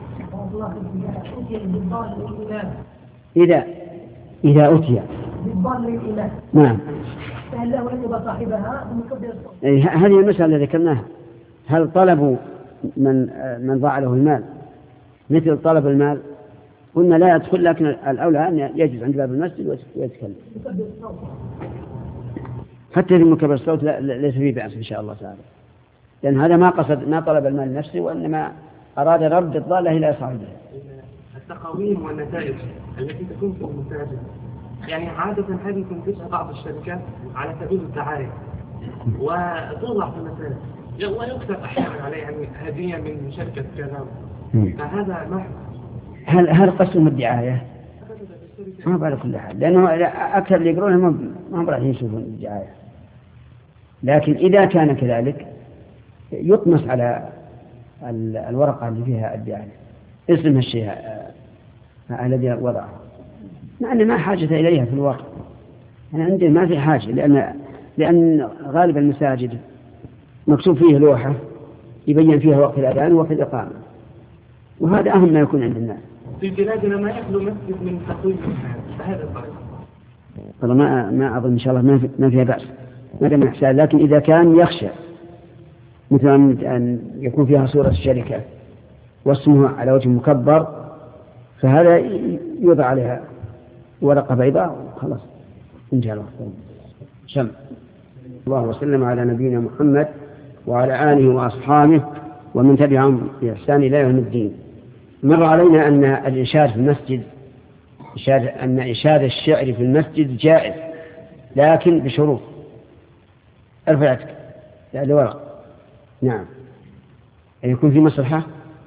إذا إذا أتي نعم. فهل له أن يبقى صاحبها؟ هذه المسألة ذكرناها. هل طلبوا من من ضاع له المال مثل طلب المال قلنا لا يدخل، لكن الأولى أن يجلس عند باب المسجد ويتكلم. حتى في مكبر الصوت ليس فيه بأس إن شاء الله تعالى، لأن هذا ما قصد ما طلب المال لنفسه، وإنما أراد رد الضالة إلى صاحبها. التقاويم والنتائج التي تكون في المساجد، يعني عادة هذه تنتجها بعض الشركات على سبيل الدعاية وتوضع في المساجد ويكتب أحيانا عليه يعني هدية من شركة كذا، فهذا ما هل هل قسم الدعاية؟ ما بعرف كل حال، لأنه أكثر اللي يقرونه ما ما راح يشوفون الدعاية. لكن إذا كان كذلك يطمس على الورقة اللي فيها الدعاية اسم الشيء الذي وضعه، مع أن ما حاجة إليها في الواقع. أنا عندي ما في حاجة، لأن لأن غالب المساجد مكتوب فيه لوحة يبين فيها وقت الأذان ووقت الإقامة، وهذا أهم ما يكون عند الناس. في بلادنا ما يخلو مسجد من تقويم بهذا الطريقة. والله ما ما أظن إن شاء الله ما في ما فيها بأس، ما دام إحسان. لكن إذا كان يخشى مثل أن يكون فيها صورة الشركة واسمها على وجه مكبر، فهذا يوضع عليها ورقة بيضاء وخلاص إن شاء الله. شم الله وسلم على نبينا محمد وعلى آله وأصحابه ومن تبعهم بإحسان إلى يوم الدين. مر علينا أن الإنشاد في المسجد إنشاد أن إنشاد الشعر في المسجد جائز، لكن بشروط. ارفع يدك لورق. نعم، أن يكون في مصلحة،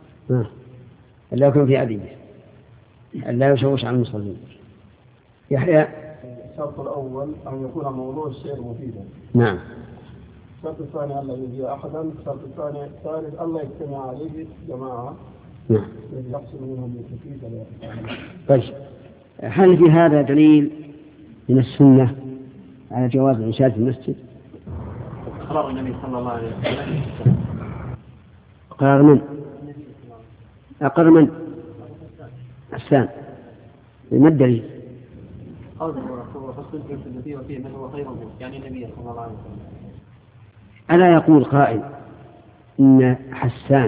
لا يكون في أذية، لا يشوش عن المصلين. يحيى. الشرط الأول أن يكون موضوع الشعر مفيدا. نعم. الشرط الثاني ألا يجي أحدا. الشرط الثاني الثالث ألا يجتمع عليه جماعة. نعم. يحصل منهم التفيد. طيب، هل في هذا دليل من السنة على جواز الإنشاد في المسجد؟ إقرار النبي صلى الله عليه وسلم. إقرار من؟ أقر من؟ حسان. ما الدليل؟ قوله وفصل النبي وفيه من هو خير منه، يعني النبي صلى الله عليه وسلم. ألا يقول قائل إن حسان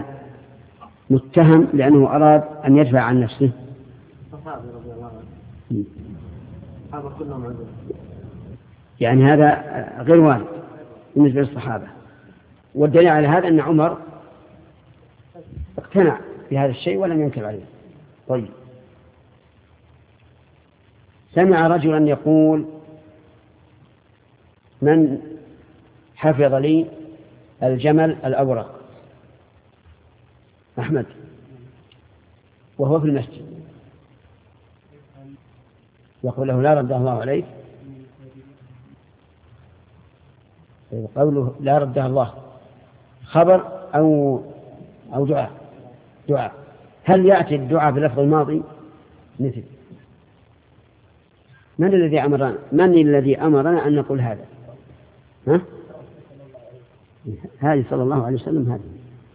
متهم لأنه أراد أن يدفع عن نفسه؟ الصحابة رضي الله عنه هذا كلهم عندهم، يعني هذا غير وارد بالنسبة للصحابة. والدليل على هذا أن عمر اقتنع بهذا الشيء ولم ينكر عليه. طيب، سمع رجلا يقول من حفظ لي الجمل الأورق؟ أحمد، وهو في المسجد، يقول له لا رد الله عليك. قوله لا رد الله خبر أو أو دعاء؟ دعاء. هل يأتي الدعاء بلفظ الماضي مثل؟ من الذي أمرنا من الذي أمرنا أن نقول هذا؟ ها؟ هذه صلى الله عليه وسلم، هذه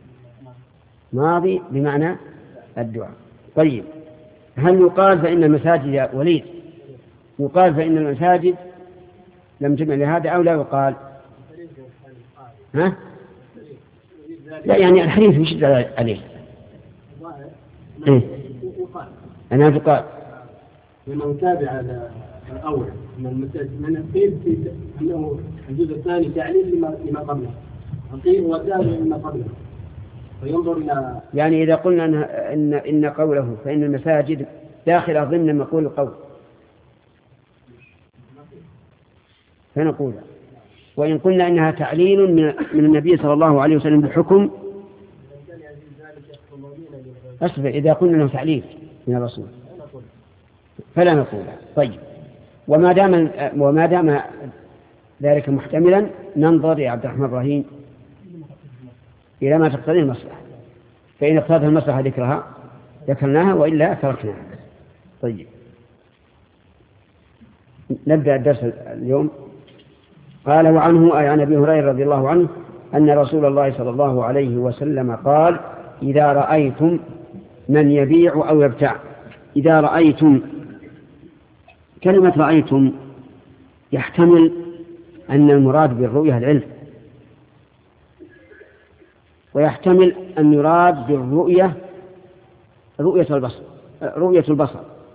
ماضي بمعنى الدعاء. طيب، هل يقال فإن المساجد يا وليد يقال فإن المساجد لم تجمع لهذا أو لا يقال؟ ها؟ لا، يعني الحديث يشد عليه. إيه؟ أنا تقال لما نتابع الأول من المساجد من القيل في أنه الجزء الثاني تعليل لما لما قبله، القيل والتابع لما قبله، فينظر إلى يعني إذا قلنا إن إن, إن قوله فإن المساجد داخلة ضمن مقول القول فنقول، وإن قلنا إنها تعليل من, من النبي صلى الله عليه وسلم بحكم أصبر، إذا قلنا أنه تعليل من الرسول فلا نقول. طيب، وما دام وما دام ذلك محتملا ننظر يا عبد الرحمن إبراهيم إلى ما تقتضي المصلحة، فإن اقتضت المصلحة ذكرها ذكرناها وإلا تركناها. طيب، نبدأ الدرس اليوم. قال وعنه أي عن أبي هريرة رضي الله عنه أن رسول الله صلى الله عليه وسلم قال إذا رأيتم من يبيع أو يبتاع. إذا رأيتم، كلمة رأيتم يحتمل أن المراد بالرؤية العلم، ويحتمل أن يراد بالرؤية رؤية البصر رؤية البصر،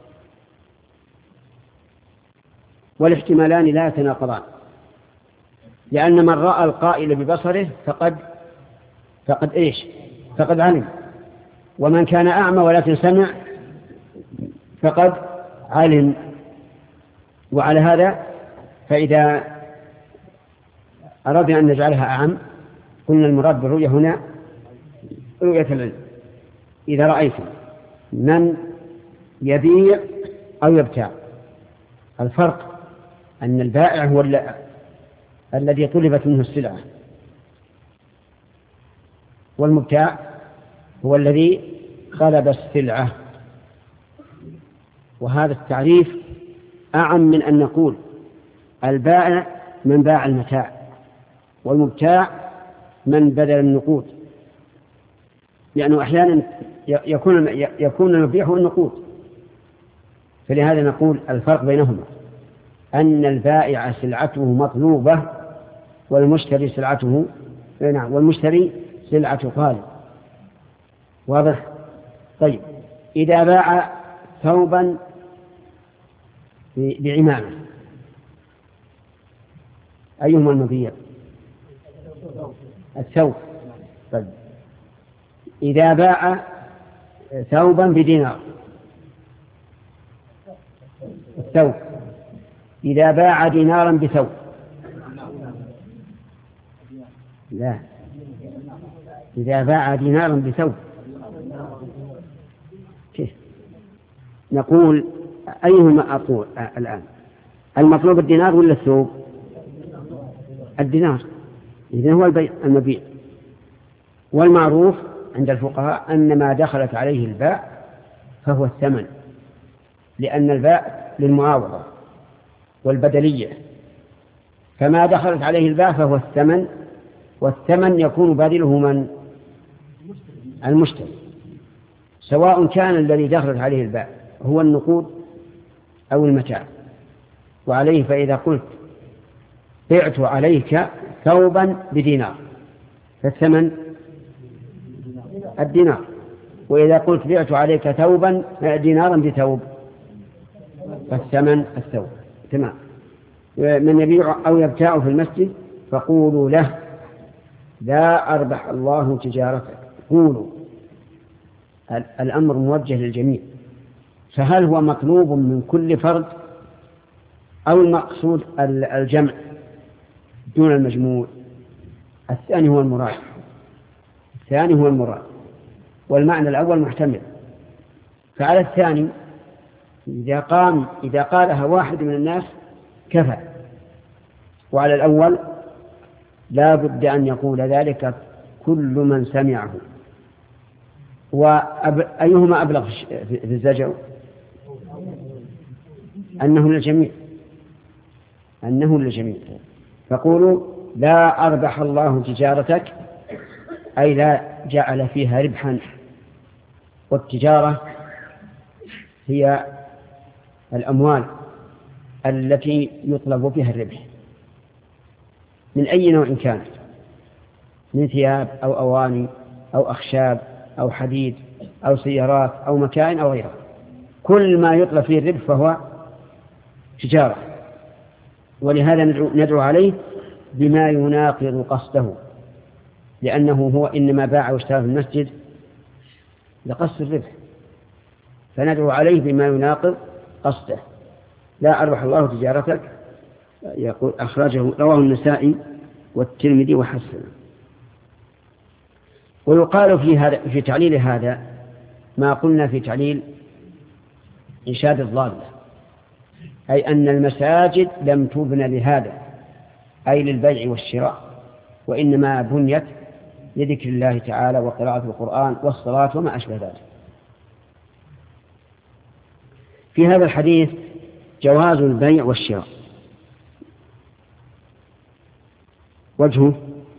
والاحتمالان لا يتناقضان، لأن من رأى القائل ببصره فقد فقد إيش فقد علم، ومن كان أعمى ولكن سمع فقد علم. وعلى هذا فإذا أردنا أن نجعلها أعم قلنا المراد بالرؤية هنا رؤية العلم. إذا رأيتم من يبيع أو يبتاع، الفرق أن البائع هو الذي طلبت منه السلعة، والمبتاع هو الذي طلب السلعة. وهذا التعريف أعم من أن نقول البائع من باع المتاع، والمبتاع من بذل النقود، لأنه أحيانا يكون يكون المبيع هو النقود. فلهذا نقول الفرق بينهما أن البائع سلعته مطلوبة والمشتري سلعته نعم والمشتري سلعة طالب. واضح؟ طيب، إذا باع ثوبا بعمامة أيهما المبيع؟ الثوب. طيب، إذا باع ثوبا بدينار الثوب. إذا باع دينارا بثوب لا إذا باع دينارا بثوب كيف؟ نقول أيهما أقول الآن؟ المطلوب الدينار ولا الثوب؟ الدينار. إذن هو البيع المبيع. والمعروف عند الفقهاء أن ما دخلت عليه الباء فهو الثمن، لأن الباء للمعاوضة والبدلية، فما دخلت عليه الباء فهو الثمن، والثمن يكون بادله من؟ المشتري، سواء كان الذي دخلت عليه الباء هو النقود أو المتاع. وعليه فإذا قلت بعت عليك ثوبا بدينار فالثمن الدينار، وإذا قلت بعت عليك ثوبا دينارا بثوب فالثمن الثوب. تمام. من يبيع أو يبتاع في المسجد فقولوا له لا أربح الله تجارتك. قولوا، الأمر موجه للجميع، فهل هو مطلوب من كل فرد أو المقصود الجمع دون المجموع؟ الثاني هو المراد الثاني هو المراد والمعنى الأول محتمل. فعلى الثاني إذا قام إذا قالها واحد من الناس كفى، وعلى الأول لا بد أن يقول ذلك كل من سمعه. وأيهما أبلغ في الزجر؟ أنه للجميع أنه للجميع فقولوا لا أربح الله تجارتك، أي لا جعل فيها ربحا. والتجارة هي الأموال التي يطلب بها الربح من أي نوع كانت، من ثياب أو أواني أو أخشاب أو حديد أو سيارات أو مكائن أو غيرها. كل ما يطلب فيه الربح فهو تجارة. ولهذا ندعو عليه بما يناقض قصده، لأنه هو إنما باع واشترى في المسجد لقصد الربح، فندعو عليه بما يناقض قصده. لا أربح الله تجارتك يقول أخرجه رواه النسائي والترمذي وحسنه. ويقال في هذا في تعليل هذا ما قلنا في تعليل إنشاد الضالة، أي أن المساجد لم تبنى لهذا، أي للبيع والشراء، وإنما بنيت لذكر الله تعالى وقراءة القرآن والصلاة وما أشبه ذلك. في هذا الحديث جواز البيع والشراء. وجهه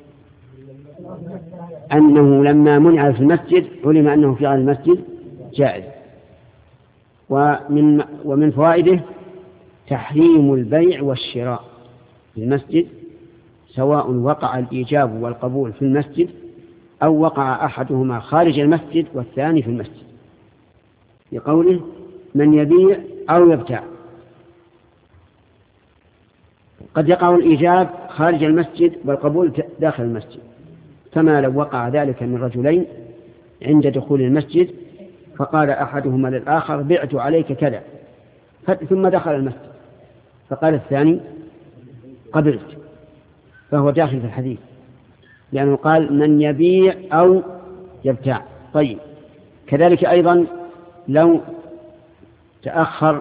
أنه لما منع في المسجد علم أنه في غير المسجد جائز. ومن, ومن فوائده تحريم البيع والشراء في المسجد، سواء وقع الإيجاب والقبول في المسجد أو وقع أحدهما خارج المسجد والثاني في المسجد، لقوله من يبيع أو يبتاع. قد يقع الإيجاب خارج المسجد والقبول داخل المسجد، كما لو وقع ذلك من رجلين عند دخول المسجد فقال أحدهما للآخر بعت عليك كذا، ثم دخل المسجد فقال الثاني قبلت، فهو داخل في الحديث لأنه قال من يبيع أو يبتاع. طيب كذلك أيضا لو تأخر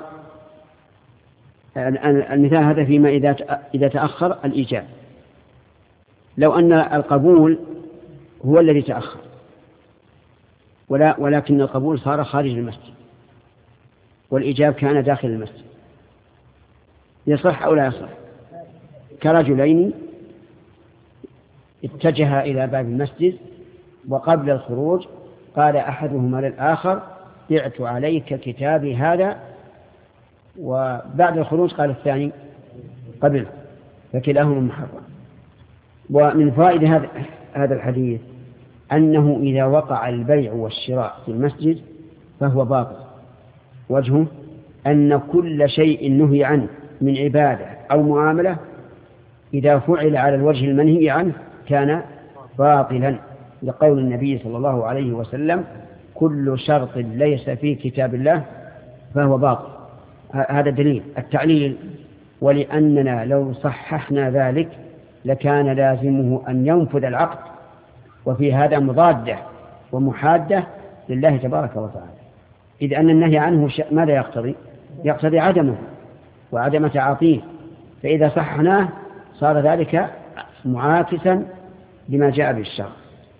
المثال هذا فيما إذا تأخر الإيجاب، لو أن القبول هو الذي تأخر ولا ولكن القبول صار خارج المسجد والإيجاب كان داخل المسجد، يصح أو لا يصح؟ كرجلين اتجه إلى باب المسجد وقبل الخروج قال أحدهما للآخر بعت عليك كتابي هذا، وبعد الخروج قال الثاني قبل، فكلاهما محرم. ومن فائدة هذا هذا الحديث أنه إذا وقع البيع والشراء في المسجد فهو باطل، وجهه أن كل شيء نهي عنه من عبادة أو معاملة إذا فعل على الوجه المنهي عنه كان باطلا، لقول النبي صلى الله عليه وسلم كل شرط ليس في كتاب الله فهو باطل. هذا دليل التعليل، ولأننا لو صححنا ذلك لكان لازمه أن ينفذ العقد، وفي هذا مضادة ومحادة لله تبارك وتعالى، إذ أن النهي عنه ماذا يقتضي؟ يقتضي عدمه وعدم تعاطيه، فإذا صححناه صار ذلك معاكسا لما جاء بالشرع.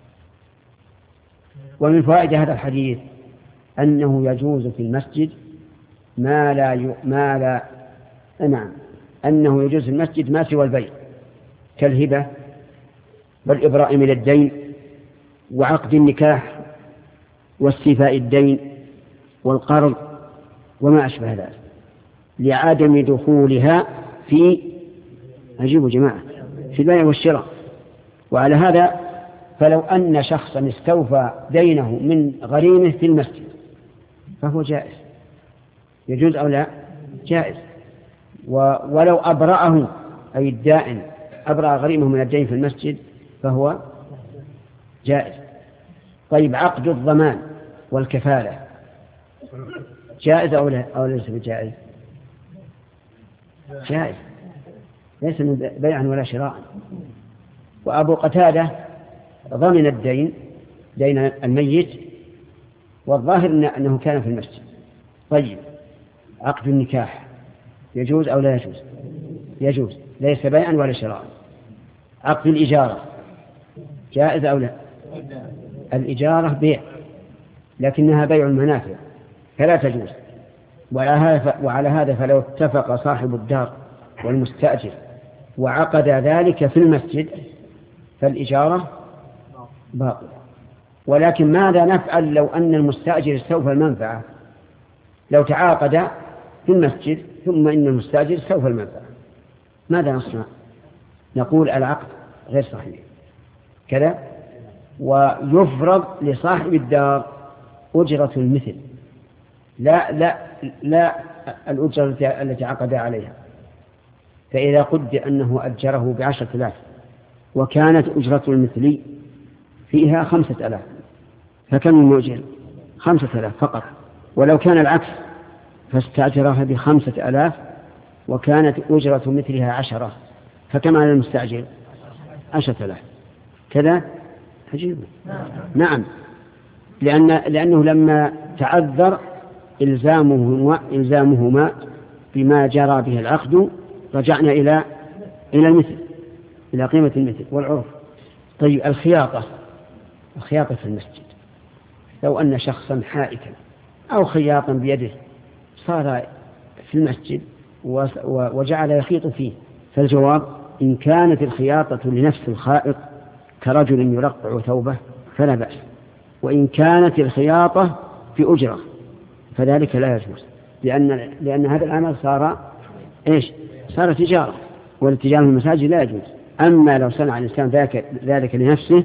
ومن فوائد هذا الحديث أنه يجوز في المسجد ما لا ي... ما لا نعم أنه يجوز في المسجد ما سوى البيع كالهبة والإبراء من الدين وعقد النكاح واستيفاء الدين والقرض وما أشبه ذلك، لعدم دخولها في أجيبوا جماعة في البيع والشراء. وعلى هذا فلو أن شخصا استوفى دينه من غريمه في المسجد فهو جائز، يجوز أو لا؟ جائز. ولو أبرأه أي الدائن أبرأ غريمه من الدين في المسجد فهو جائز. طيب عقد الضمان والكفالة جائز أو لا أو ليس بجائز؟ جائز، ليس من بيعا ولا شراء. وأبو قتادة ضمن الدين دين الميت والظاهر أنه كان في المسجد. طيب عقد النكاح يجوز أو لا يجوز؟ يجوز، ليس بيعا ولا شراء. عقد الإجارة جائز أو لا؟ الإجارة بيع لكنها بيع المنافع فلا تجوز. وعلى هذا فلو اتفق صاحب الدار والمستأجر وعقد ذلك في المسجد فالإجارة باطلة. ولكن ماذا نفعل لو أن المستأجر استوفى المنفعة؟ لو تعاقد في المسجد ثم إن المستأجر استوفى المنفعة ماذا نصنع؟ نقول العقد غير صحيح كذا، ويفرض لصاحب الدار أجرة المثل لا لا لا الأجرة التي عقد عليها. فإذا قدر أنه أجره بعشرة آلاف وكانت أجرة المثلي فيها خمسة آلاف فكم المؤجر؟ خمسة آلاف فقط. ولو كان العكس فاستأجرها بخمسة آلاف وكانت أجرة مثلها عشرة فكم على المستأجر؟ عشرة آلاف كذا. عجيب. نعم، لأن لأنه لما تعذر إلزامهما إلزامهما بما جرى به العقد رجعنا إلى إلى المثل، إلى قيمة المثل والعرف. طيب الخياطة الخياطة في المسجد، لو أن شخصا حائكا أو خياطا بيده صار في المسجد وجعل يخيط فيه، فالجواب إن كانت الخياطة لنفس الخائط كرجل يرقع ثوبه فلا بأس، وإن كانت الخياطة بأجرة فذلك لا يجوز، لأن لأن هذا العمل صار إيش؟ صار تجارة، والتجارة في المساجد لا يجوز. أما لو صنع الإنسان ذلك ذلك لنفسه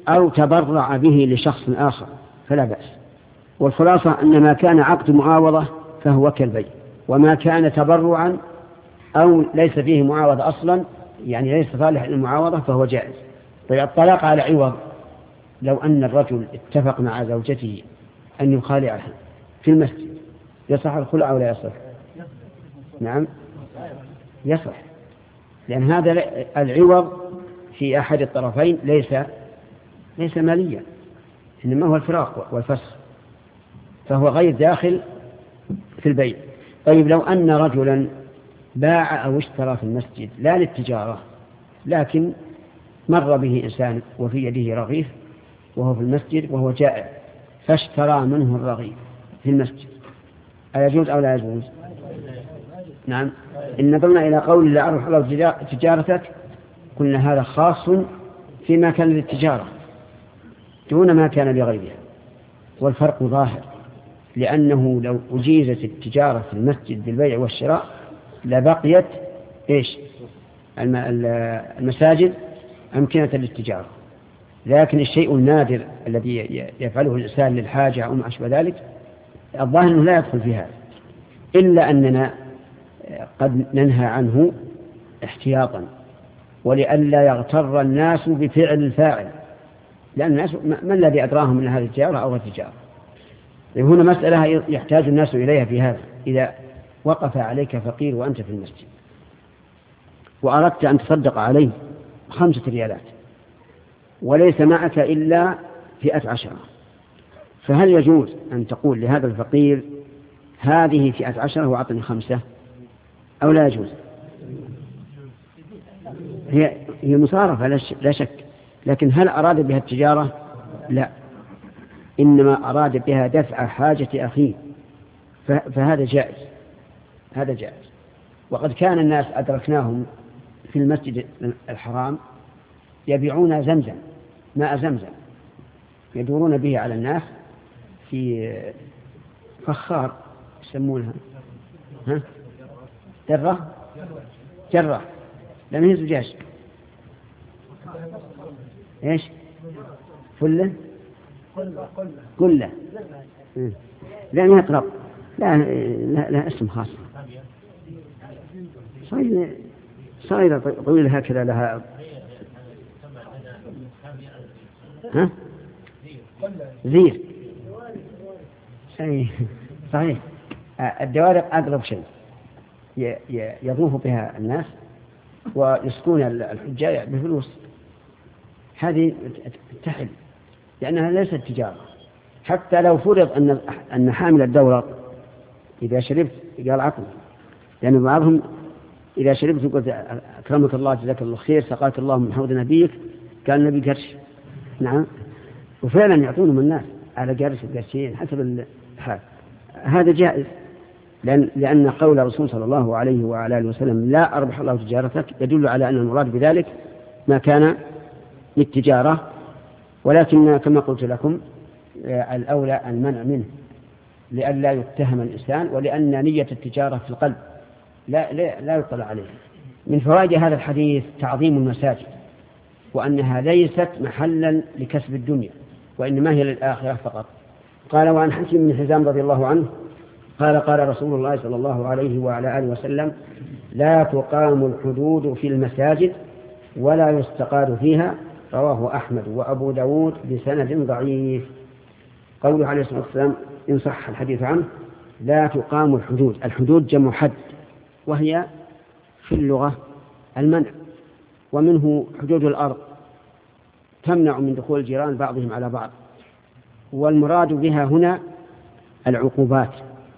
أو تبرع به لشخص آخر فلا بأس. والخلاصة أن ما كان عقد معاوضة فهو كالبيع، وما كان تبرعا أو ليس فيه معاوضة أصلا يعني ليس صالح للمعاوضة فهو جائز. طيب الطلاق على عوض، لو أن الرجل اتفق مع زوجته أن يخالعها في المسجد يصح الخلع أو لا يصح؟ نعم يصح، لأن هذا العوض في أحد الطرفين ليس ليس ماليا، إنما هو الفراق والفسخ، فهو غير داخل في البيع. طيب لو أن رجلا باع أو اشترى في المسجد لا للتجارة، لكن مر به إنسان وفي يده رغيف وهو في المسجد وهو جائع، فاشترى منه الرغيف في المسجد، أيجوز أو لا يجوز؟ نعم. إن نظرنا إلى قول لا أربح الله تجارتك قلنا هذا خاص فيما كان للتجارة دون ما كان لغيرها، والفرق ظاهر، لأنه لو أجيزت التجارة في المسجد بالبيع والشراء لبقيت إيش المساجد أمكنة للتجارة. لكن الشيء النادر الذي يفعله الإنسان للحاجة أو ما أشبه ذلك الظاهر أنه لا يدخل في هذا، إلا أننا قد ننهى عنه احتياطا ولئلا يغتر الناس بفعل الفاعل، لأن الناس ما الذي أدراهم من هذه التجارة أو التجارة. هنا مسألة يحتاج الناس إليها في هذا. إذا وقف عليك فقير وأنت في المسجد وأردت أن تصدق عليه خمسة ريالات وليس معك إلا فئة عشرة، فهل يجوز أن تقول لهذا الفقير هذه فئة عشرة وأعطني خمسة أو لا يجوز؟ هي هي مصارفة لا شك، لكن هل أراد بها التجارة؟ لا، إنما أراد بها دفع حاجة أخيه، فهذا جائز، هذا جائز. وقد كان الناس أدركناهم في المسجد الحرام يبيعون زمزم، ماء زمزم، يدورون به على الناس في فخار يسمونها ها جرة جرة لم هي زجاج ايش فلة قلة لا ما يقرب لا لا, لا اسم خاص صاير صايرة طويلة هكذا لها ها زير صحيح. الدوارق أقرب شيء يطوف بها الناس ويسكون الحجاج بفلوس، هذه تحل لأنها ليست تجارة. حتى لو فرض أن أن حامل الدورق إذا شربت قال عقل، لأن بعضهم إذا شربت يقول أكرمك الله جزاك الله خير سقاك الله من حوض نبيك، قال النبي قرش. نعم، وفعلا يعطونهم الناس على قرش وقرشين حسب الحال، هذا جائز، لأن, لأن قول الرسول صلى الله عليه وعلى آله وسلم لا أربح الله تجارتك يدل على أن المراد بذلك ما كان للتجارة، ولكن كما قلت لكم الأولى المنع منه لئلا يتهم الإنسان، ولأن نية التجارة في القلب لا, لا, لا يطلع عليه. من فوائد هذا الحديث تعظيم المساجد، وأنها ليست محلا لكسب الدنيا وإنما هي للآخرة فقط. قال وعن حكيم بن حزام رضي الله عنه قال قال رسول الله صلى الله عليه وعلى آله وسلم لا تقام الحدود في المساجد ولا يستقاد فيها، رواه أحمد وأبو داود بسند ضعيف. قوله عليه الصلاة والسلام إن صح الحديث عنه لا تقام الحدود، الحدود جمع حد، وهي في اللغة المنع، ومنه حدود الأرض تمنع من دخول الجيران بعضهم على بعض، والمراد بها هنا العقوبات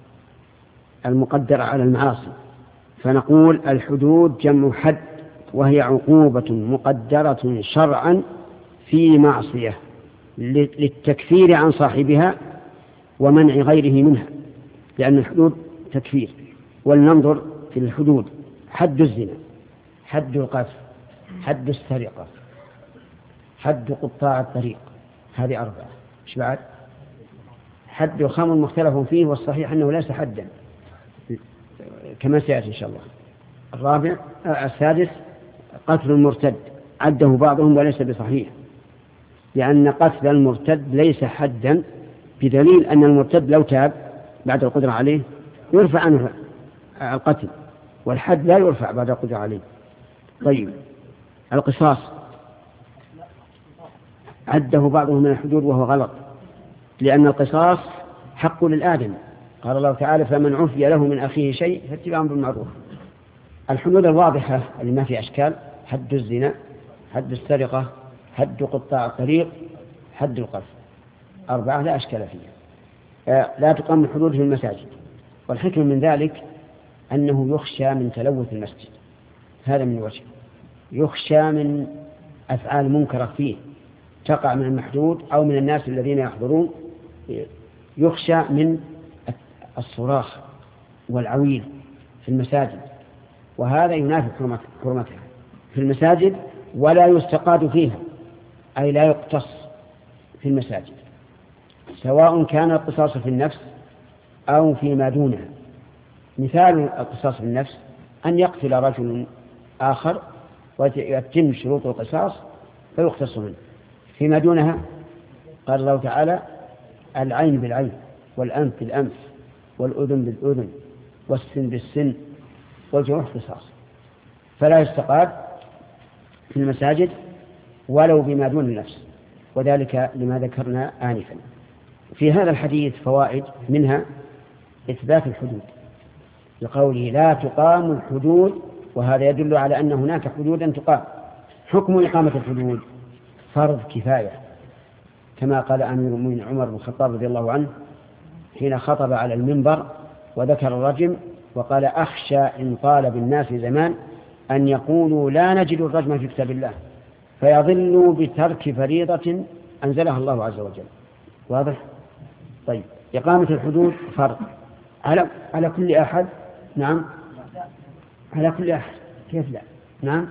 المقدرة على المعاصي، فنقول الحدود جمع حد وهي عقوبة مقدرة شرعا في معصية للتكفير عن صاحبها ومنع غيره منها، لأن الحدود تكفير. ولننظر في الحدود: حد الزنا، حد القذف، حد السرقة، حد قطاع الطريق، هذه أربعة. إيش بعد؟ حد الخمر مختلف فيه، والصحيح أنه ليس حدا كما سيأتي إن شاء الله. الرابع السادس قتل المرتد، عده بعضهم وليس بصحيح. لأن قتل المرتد ليس حدا، بدليل أن المرتد لو تاب بعد القدرة عليه يرفع عنه القتل، والحد لا يرفع بعد القدرة عليه. طيب القصاص عده بعضهم من الحدود وهو غلط، لأن القصاص حق للآدم، قال الله تعالى فمن عفي له من أخيه شيء فاتباع بالمعروف. الحدود الواضحة اللي ما في أشكال: حد الزنا، حد السرقة، حد قطاع الطريق، حد القذف، أربعة لا أشكال فيها. لا تقام الحدود في المساجد، والحكم من ذلك أنه يخشى من تلوث المسجد، هذا من وجه، يخشى من أفعال منكرة فيه تقع من المحدود أو من الناس الذين يحضرون، يخشى من الصراخ والعويل في المساجد، وهذا ينافي حرمتها في المساجد، ولا يستقاد فيها، أي لا يقتص في المساجد، سواء كان القصاص في النفس أو فيما دونها. مثال القصاص في النفس أن يقتل رجل آخر ويتم شروط القصاص فيقتص منه. فيما دونها قال الله تعالى العين بالعين، والأنف بالأنف، والأذن بالأذن، والسن بالسن، والجروح قصاص، فلا يستقاد في المساجد ولو بما دون النفس، وذلك لما ذكرنا آنفا. في هذا الحديث فوائد، منها إثبات الحدود لقوله لا تقام الحدود، وهذا يدل على أن هناك حدودا تقام. حكم إقامة الحدود فرض كفاية، كما قال أمير المؤمنين عمر بن الخطاب رضي الله عنه حين خطب على المنبر وذكر الرجم، وقال أخشى إن طال بالناس زمان أن يقولوا لا نجد الرجم في كتاب الله فيضلوا بترك فريضة أنزلها الله عز وجل. واضح؟ طيب إقامة الحدود فرض على على كل أحد. نعم على كل أحد. كيف لا؟ نعم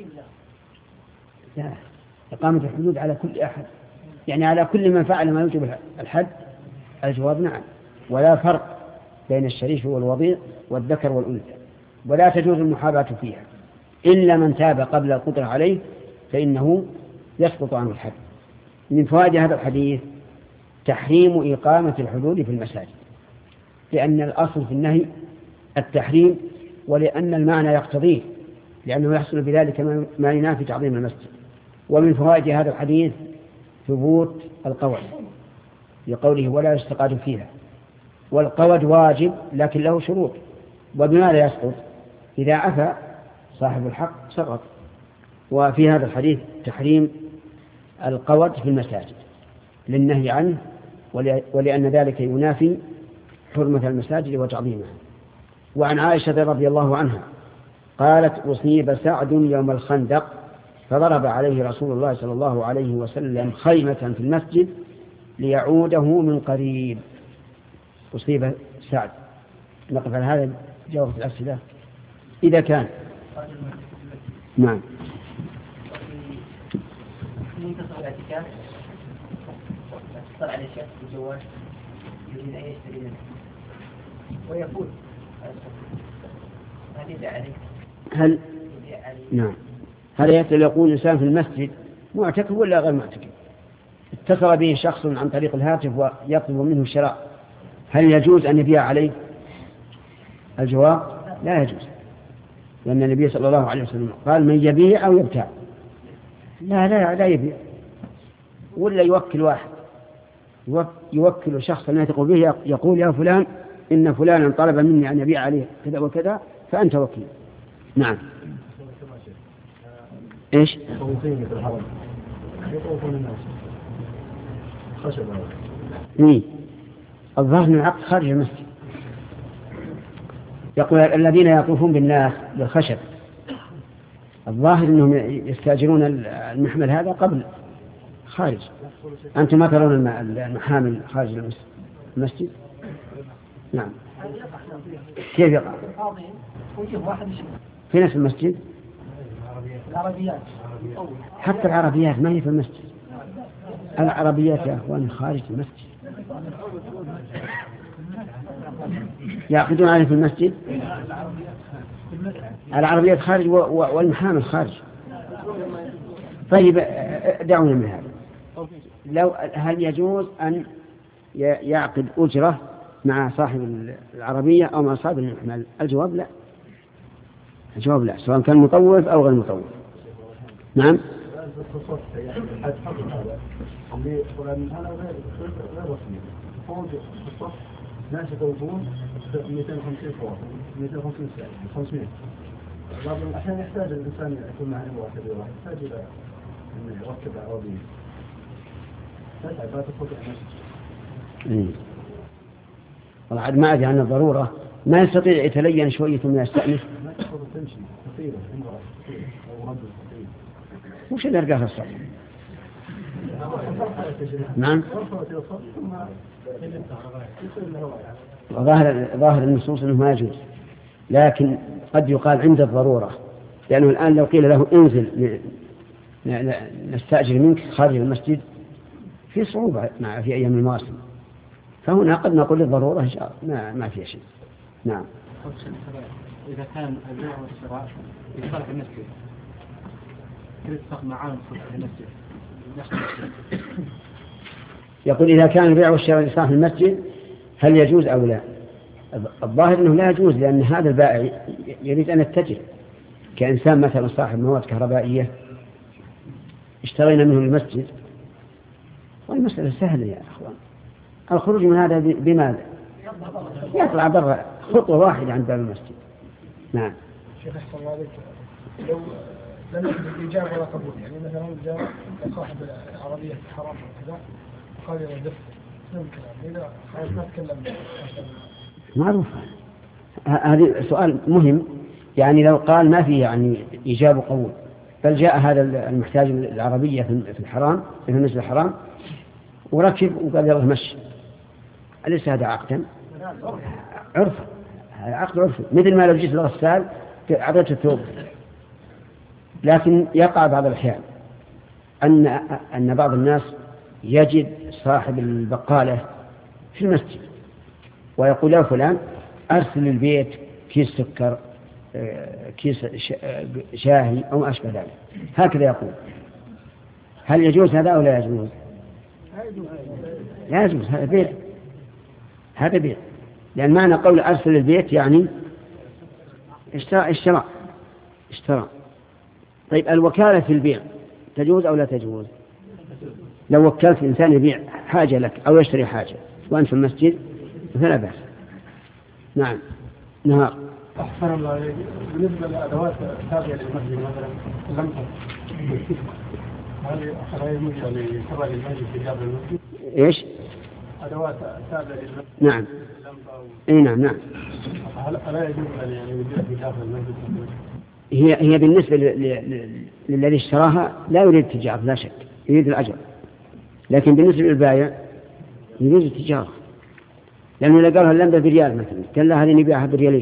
لا، إقامة الحدود على كل أحد، يعني على كل من فعل ما يوجب الحد. الجواب نعم، ولا فرق بين الشريف والوضيع والذكر والأنثى، ولا تجوز المحاباة فيها إلا من تاب قبل القدرة عليه فإنه يسقط عنه الحد. من فوائد هذا الحديث تحريم إقامة الحدود في المساجد، لأن الأصل في النهي التحريم، ولأن المعنى يقتضيه، لأنه يحصل بذلك ما ينافي تعظيم المسجد. ومن فوائد هذا الحديث ثبوت القود لقوله ولا يستقاد فيها، والقود واجب لكن له شروط. وبماذا يسقط؟ إذا عفى صاحب الحق سقط. وفي هذا الحديث تحريم القود في المساجد للنهي عنه، ولأن ذلك ينافي حرمة المساجد وتعظيمها. وعن عائشة رضي الله عنها قالت أصيب سعد يوم الخندق فضرب عليه رسول الله صلى الله عليه وسلم خيمة في المسجد ليعوده من قريب. أصيب سعد، نقف على هذا جواب الأسئلة إذا كان. نعم. منتصف الاعتكاف اتصل عليه شخص بالجوال يريد أن يشتري منه ويفوت هل يدعي عليه؟ هل نعم هل يقول إنسان في المسجد معتكف ولا غير معتكف؟ اتصل به شخص عن طريق الهاتف ويطلب منه الشراء، هل يجوز أن يبيع عليه؟ الجواب لا يجوز، لأن النبي صلى الله عليه وسلم قال من يبيع أو يبتاع. لا لا لا يبيع، ولا يوكل واحد، يوكل شخصا يثق به يقول يا فلان إن فلانا طلب مني أن يبيع عليه كذا وكذا فأنت وكيل. نعم. إيش؟ يطوفون في الحرم يطوفون الناس خشب. مين؟ الظاهر من العقد خارج المسجد، يقول الذين يطوفون بالناس بالخشب، الظاهر أنهم يستأجرون المحمل هذا قبل خارج. أنتم ما ترون المحامل خارج المسجد؟ نعم. كيف يقع؟ في نفس المسجد؟ العربيات حتى العربيات ما هي في المسجد، العربيات يا أخوان خارج المسجد، يأخذون عليه في المسجد. العربيات خارج والمحامل خارج. طيب دعونا من هذا. لو هل يجوز أن يعقد أجرة مع صاحب العربية أو مع صاحب المحمل؟ الجواب لا. الجواب لا، سواء كان مطوف أو غير مطوف. نعم. ناس يطوفون مئتين وخمسين فوق مئتين وخمسين ساعة خمسمائة. بعض الأحيان يحتاج الإنسان يكون معه نبوة كبيرة، يحتاج إلى أن يركب عربية. تسعة لا تستطيع نفسه. والله عاد ما أدري عن الضرورة، ما يستطيع يتلين شوية من يستأنف. ما تستطيع تمشي خطيرة، امرأة خطيرة أو رجل خطير. وش اللي أرقاه في الصف؟ نعم. ظاهر ظاهر النصوص أنه ما يجوز، لكن قد يقال عند الضرورة، لأنه الآن لو قيل له انزل نستأجر منك خارج المسجد في صعوبة مع في أيام المواسم، فهنا قد نقول للضرورة إن شاء الله ما ما فيها شيء. نعم. إذا كان البيع والشراء في صالح المسجد يتفق معاهم في المسجد. يقول إذا كان البيع والشراء في صالح المسجد هل يجوز أو لا؟ الظاهر أنه لا يجوز، لأن هذا البائع يريد أن يتجر، كإنسان مثلا صاحب مواد كهربائية اشترينا منه المسجد، والمسألة سهلة يا أخوان، الخروج من هذا بماذا؟ يطلع برا خطوة واحدة عند باب المسجد. نعم. شيخ أحسن الله عليك، لو لم يكن الإجابة ولا قبول، يعني مثلا جاء صاحب العربية حرام وكذا وقال له دفع نفس الكلام، إذا خلاص ما تكلم معروف. هذا سؤال مهم، يعني لو قال ما في يعني إجابة وقبول، بل جاء هذا المحتاج العربية في الحرام في المسجد الحرام وركب وقال يلا مشي، أليس هذا عقدا؟ عرفا، هذا عقد عرفي، مثل ما لو جيت الغسال أعطيته الثوب. لكن يقع بعض الأحيان أن أن بعض الناس يجد صاحب البقالة في المسجد ويقول له فلان أرسل البيت كيس سكر كيس شاهي أو ما أشبه ذلك، هكذا يقول. هل يجوز هذا أو لا يجوز؟ لا يجوز، هذا بيع، هذا بيع، لأن معنى قول أرسل البيت يعني اشترى اشترى اشترى. طيب الوكالة في البيع تجوز أو لا تجوز؟ لو وكلت إنسان يبيع حاجة لك أو يشتري حاجة وأنت في المسجد فلا بأس. نعم. نهار. أحسن الله عليك، بالنسبة لأدوات تابعة للمسجد مثلا لمبة، هل هل يمكن لتبع المسجد في جاب المسجد؟ إيش؟ أدوات تابعة للمسجد. نعم. إيه نعم نعم. هل لا يجوز أن يعني يوجد في داخل المسجد؟ هي هي بالنسبة للذي اشتراها لا يريد التجارة لا شك، يريد الأجر، لكن بالنسبة للبائع يريد التجارة، لأنه لو قالها اللمبة بريال مثلا قال لها هذه نبيعها بريالين،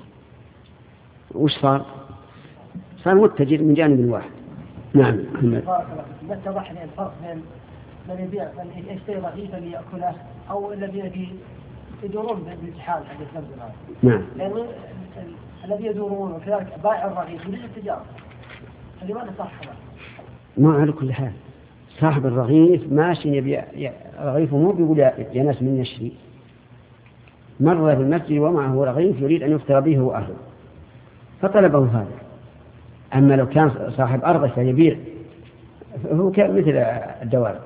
وش صار؟ صار متجر من جانب واحد. نعم. لا توضح لي الفرق بين من يبيع من يشتري رغيفا ليأكله أو الذي يدورون بالامتحان حق الزمزم. نعم. لأنه الذي يدورون وكذلك بائع الرغيف يريد التجارة، فلماذا صح هذا؟ ما على كل حال صاحب الرغيف ماشي يبيع رغيفه، مو بيقول يا ناس من يشتري، مر في المسجد ومعه رغيف يريد أن يفطر به وأهله فطلبه هذا. أما لو كان صاحب أرض يبيع هو كان مثل الدوارق.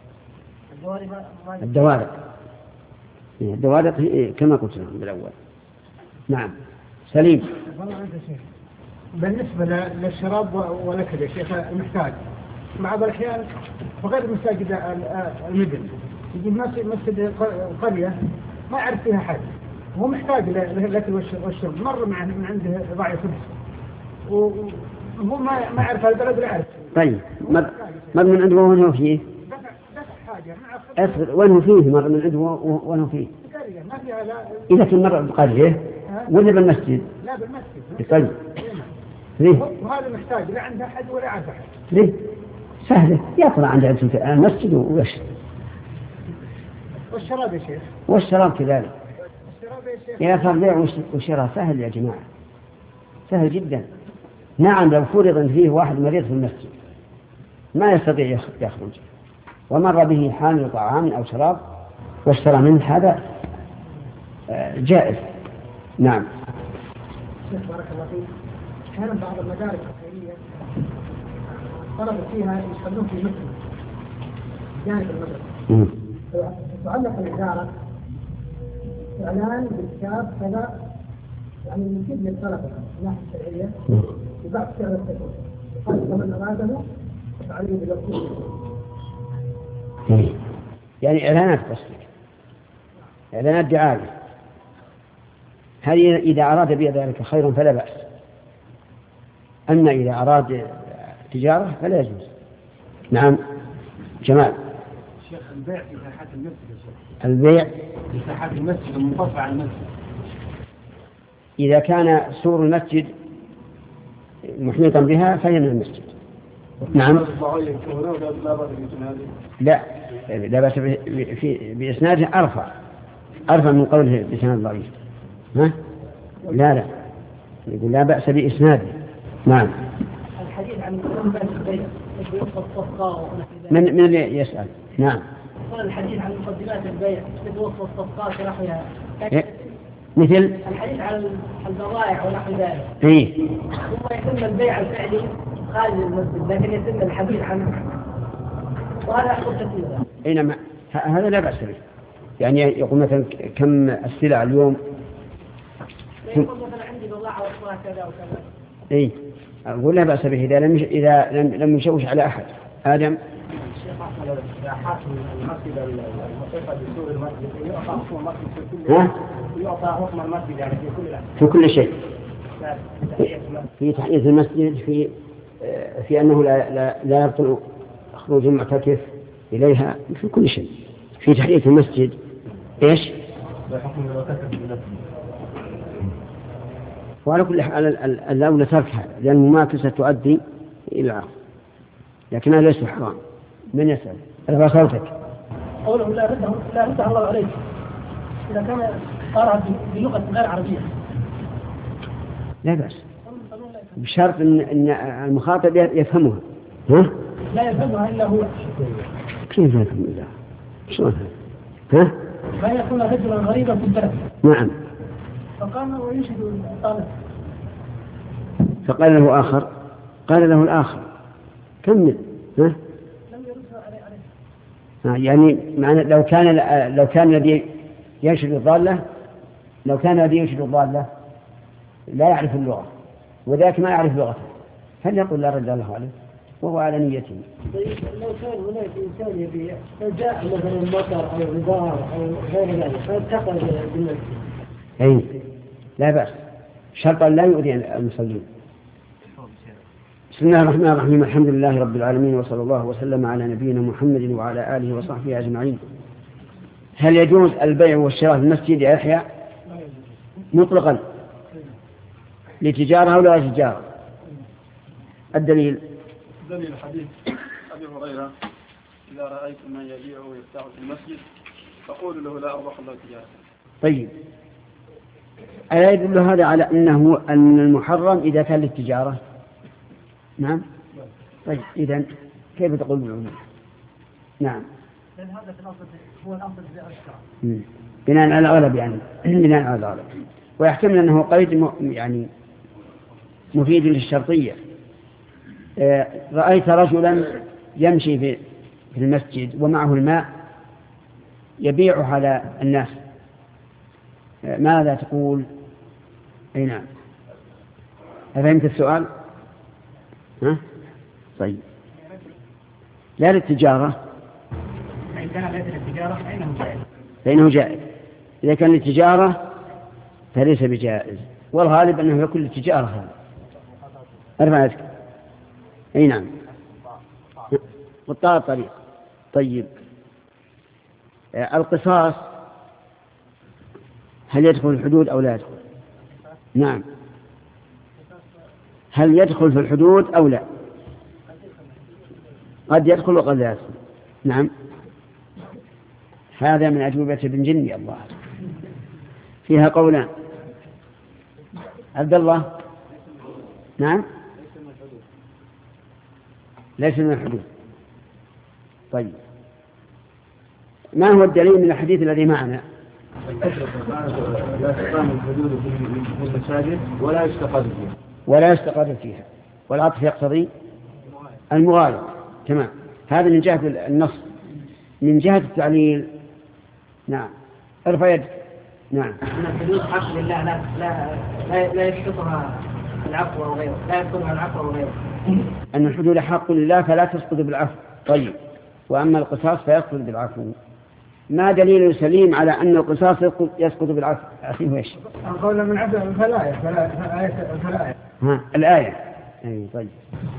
الدوارق الدوارق كما قلت لهم بالأول. نعم. سليم. بالنسبة للشراب والأكل يا شيخ المحتاج مع بعض الأحيان وغير مساجد المدن يجي مسجد قرية ما يعرف فيها حد وهو محتاج للأكل والشرب، مر مع من عنده ضعيف وهو ما ما يعرف البلد ولا يعرف. طيب مر مر من عنده وين هو فيه؟ أصبر وين هو فيه؟ مر من عنده وين هو فيه؟ ما فيها لا. إذا كان مر بقرية ولا بالمسجد؟ لا بالمسجد. طيب. ليه؟ وهذا محتاج لا عنده أحد ولا يعرف أحد. ليه؟ سهلة، يطلع عند المسجد ويشرب. والشراب يا شيخ. والشراب كذلك. الشراب يا شيخ. يا أخي البيع والشراء سهل يا جماعة، سهل جدا. نعم لو فرض فيه واحد مريض في المسجد ما يستطيع يخرج ومر به حامل طعام أو شراب واشترى منه، هذا جائز. نعم. شيخ بارك الله فيك، أحيانا بعض المدارس الخيرية طلبوا فيها يصلون في مسجد جانب المدرسة، تعلق الإدارة إعلان بالكتاب كذا، يعني يفيد للطلبة من الناحية الشرعية وبعد سعر التكون قال فمن أراده فعليه بالوقت. يعني إعلانات تصدق، إعلانات دعاية، هذه إذا أراد بذلك خيرا فلا بأس، أما إذا أراد تجارة فلا يجوز. نعم. جمال. شيخ البيع في ساحات المسجد يا شيخ. البيع في ساحات المسجد المنفصلة عن المسجد. إذا كان سور المسجد محيطا بها فهي من المسجد. نعم. لا لا بأس في بإسناده أرفع أرفع من قوله بإسناد ضعيف. ها؟ لا لا يقول لا بأس بإسناده. نعم. الحديث عن مقدمات البيع من من اللي يسأل؟ نعم. الحديث عن مقدمات البيع يتوفى الصفقات ونحوها. مثل الحديث عن البضائع ونحو ذلك. إيه. ثم يتم البيع الفعلي خارج المسجد، لكن يتم الحديث عنه، وهذا يحصل كثيرا. أينما هذا لا بأس به. يعني يقول مثلا كم السلع اليوم. يقول مثلا عندي بضاعة وصلها كذا وكذا. إيه. أقول لا بأس به إذا لم إذا لم لم يشوش على أحد. آدم. الشيخ أحمد حاكم المسجد المحيطة بسور المسجد يعطى حكم المسجد في كل ها؟ يعطى حكم المسجد يعني في كل في كل شيء. في في تحية المسجد، في في أنه لا لا لا يبطل خروج المعتكف إليها، في كل شيء. في تحية المسجد إيش؟ بحكم المعتكف في المسجد. وعلى كل حال الأولى تركها، لأن المماكسة تؤدي إلى العقل، لكنها ليس حرام. من يسأل؟ أرفع صوتك. قوله لا رده لا رده الله عليك إذا كان قرأ بلغة غير عربية لا بأس، بشرط إن إن المخاطب يفهمها. ها؟ لا يفهمها إلا هو. كيف لا يفهم إلا؟ شلون هذا؟ ها؟ ما يكون رجلا غريبا في البلد. نعم. فقام وينشد الطالب. فقال له آخر، قال له الآخر كمل. ها؟ لم يردها عليه. يعني معنى لو كان لو كان الذي ينشد الضالة لو كان الذي ينشد الضالة لا يعرف اللغة وذاك ما يعرف لغته، هل يقول لا رد الله عليه وهو على نيته؟ طيب لو كان هناك إنسان يبيع فجاء مثلا المطر أو الغبار أو غير ذلك فالتقى بالمسجد. أي لا بأس، شرطا لا يؤذي المصلين. بسم الله الرحمن الرحيم. الحمد لله رب العالمين، وصلى الله وسلم على نبينا محمد وعلى آله وصحبه أجمعين. هل يجوز البيع والشراء في المسجد يا يحيى مطلقا لتجارة أو لا تجارة؟ الدليل دليل حديث أبي هريرة إذا رأيتم من يبيع ويبتاع في المسجد فقولوا له لا أربح الله تجارة. طيب ألا يدل هذا على أنه أن المحرم إذا كان للتجارة؟ نعم. طيب إذن كيف تقول بالعموم؟ نعم. لأن هذا في الأصل هو الأصل في الشرع. بناء على الغلب يعني بناء على الغلب، ويحتمل أنه قيد يعني مفيد للشرطية. رأيت رجلا يمشي في المسجد ومعه الماء يبيعه على الناس، ماذا تقول؟ أي نعم. أفهمت السؤال؟ ها؟ طيب لا للتجارة، فإن كان ليس للتجارة فإنه جائز. فإنه جائز. إذا كان للتجارة فليس بجائز، والغالب أنه يكون للتجارة. هذا أرفع يدك. أي نعم. قطاع الطريق. طيب القصاص هل يدخل الحدود أو لا يدخل؟ نعم. هل يدخل في الحدود أو لا؟ قد يدخل وقد لا يدخل. نعم. هذا من أجوبة ابن جني الله فيها قولان. عبد الله. نعم. ليس من الحدود. طيب ما هو الدليل من الحديث الذي معنا؟ لا تقام الحدود في المساجد ولا يستقر فيها ولا يستقر فيها، والعطف يقتضي المغايرة. تمام. هذا من جهة النص. من جهة التعليل، نعم، ارفع يد. نعم. أن الحدود حق لله لا لا لا, لا يسقطها العفو أو غيره، لا يسقطها العفو أو غيره. أن الحدود حق لله فلا تسقط بالعفو. طيب، وأما القصاص فيسقط بالعفو. ما دليل سليم على أن القصاص يسقط بالعفو؟ أخيه إيش؟ قول من عفو الفلاية فلاية الفلاية. ها الآية. أي طيب.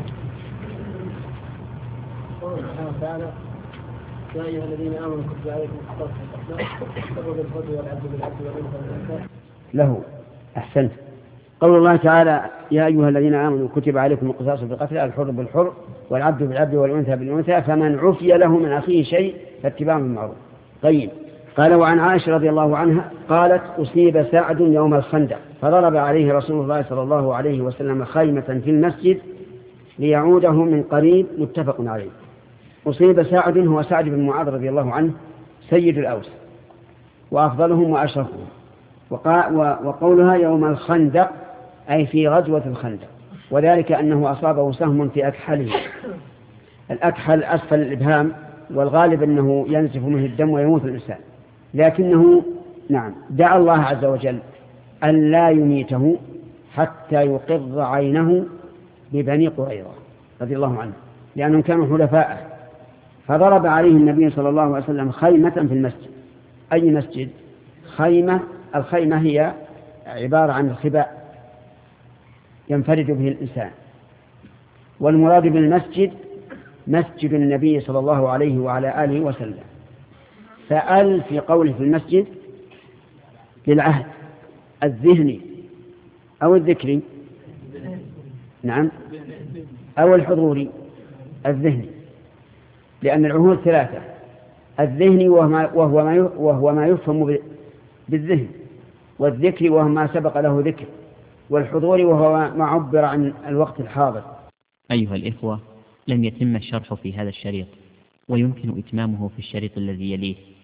قول سبحانه وتعالى: يا أيها الذين آمنوا كتب عليكم القصاص في القتلى الحر بالحر والعبد بالعبد والأنثى بالأنثى. له. أحسنت. قول الله تعالى: يا أيها الذين آمنوا كتب عليكم القصاص في القتلى الحر بالحر والعبد بالعبد والأنثى بالأنثى فمن عفي له من أخيه شيء فاتباع بالمعروف. طيب. قال: وعن عائشة رضي الله عنها قالت: أصيب سعد يوم الخندق فضرب عليه رسول الله صلى الله عليه وسلم خيمة في المسجد ليعوده من قريب. متفق عليه. أصيب سعد هو سعد بن معاذ رضي الله عنه سيد الأوس وأفضلهم وأشرفهم. وقولها يوم الخندق أي في غزوة الخندق، وذلك أنه أصابه سهم في أكحله. الأكحل أسفل الإبهام، والغالب أنه ينزف منه الدم ويموت الإنسان، لكنه نعم دعا الله عز وجل أن لا يميته حتى يقر عينه ببني قريظة رضي الله عنه، لأنهم كانوا حلفاء. فضرب عليه النبي صلى الله عليه وسلم خيمة في المسجد. أي مسجد؟ خيمة. الخيمة هي عبارة عن الخباء ينفرد به الإنسان، والمراد بالمسجد مسجد النبي صلى الله عليه وعلى آله وسلم. فأل في قوله في المسجد للعهد الذهني أو الذكري، نعم، أو الحضوري. الذهني، لأن العهود ثلاثة: الذهني وهو ما وهو ما يفهم بالذهن، والذكر وهو ما سبق له ذكر، والحضور وهو ما عبر عن الوقت الحاضر. أيها الإخوة، لم يتم الشرح في هذا الشريط، ويمكن إتمامه في الشريط الذي يليه.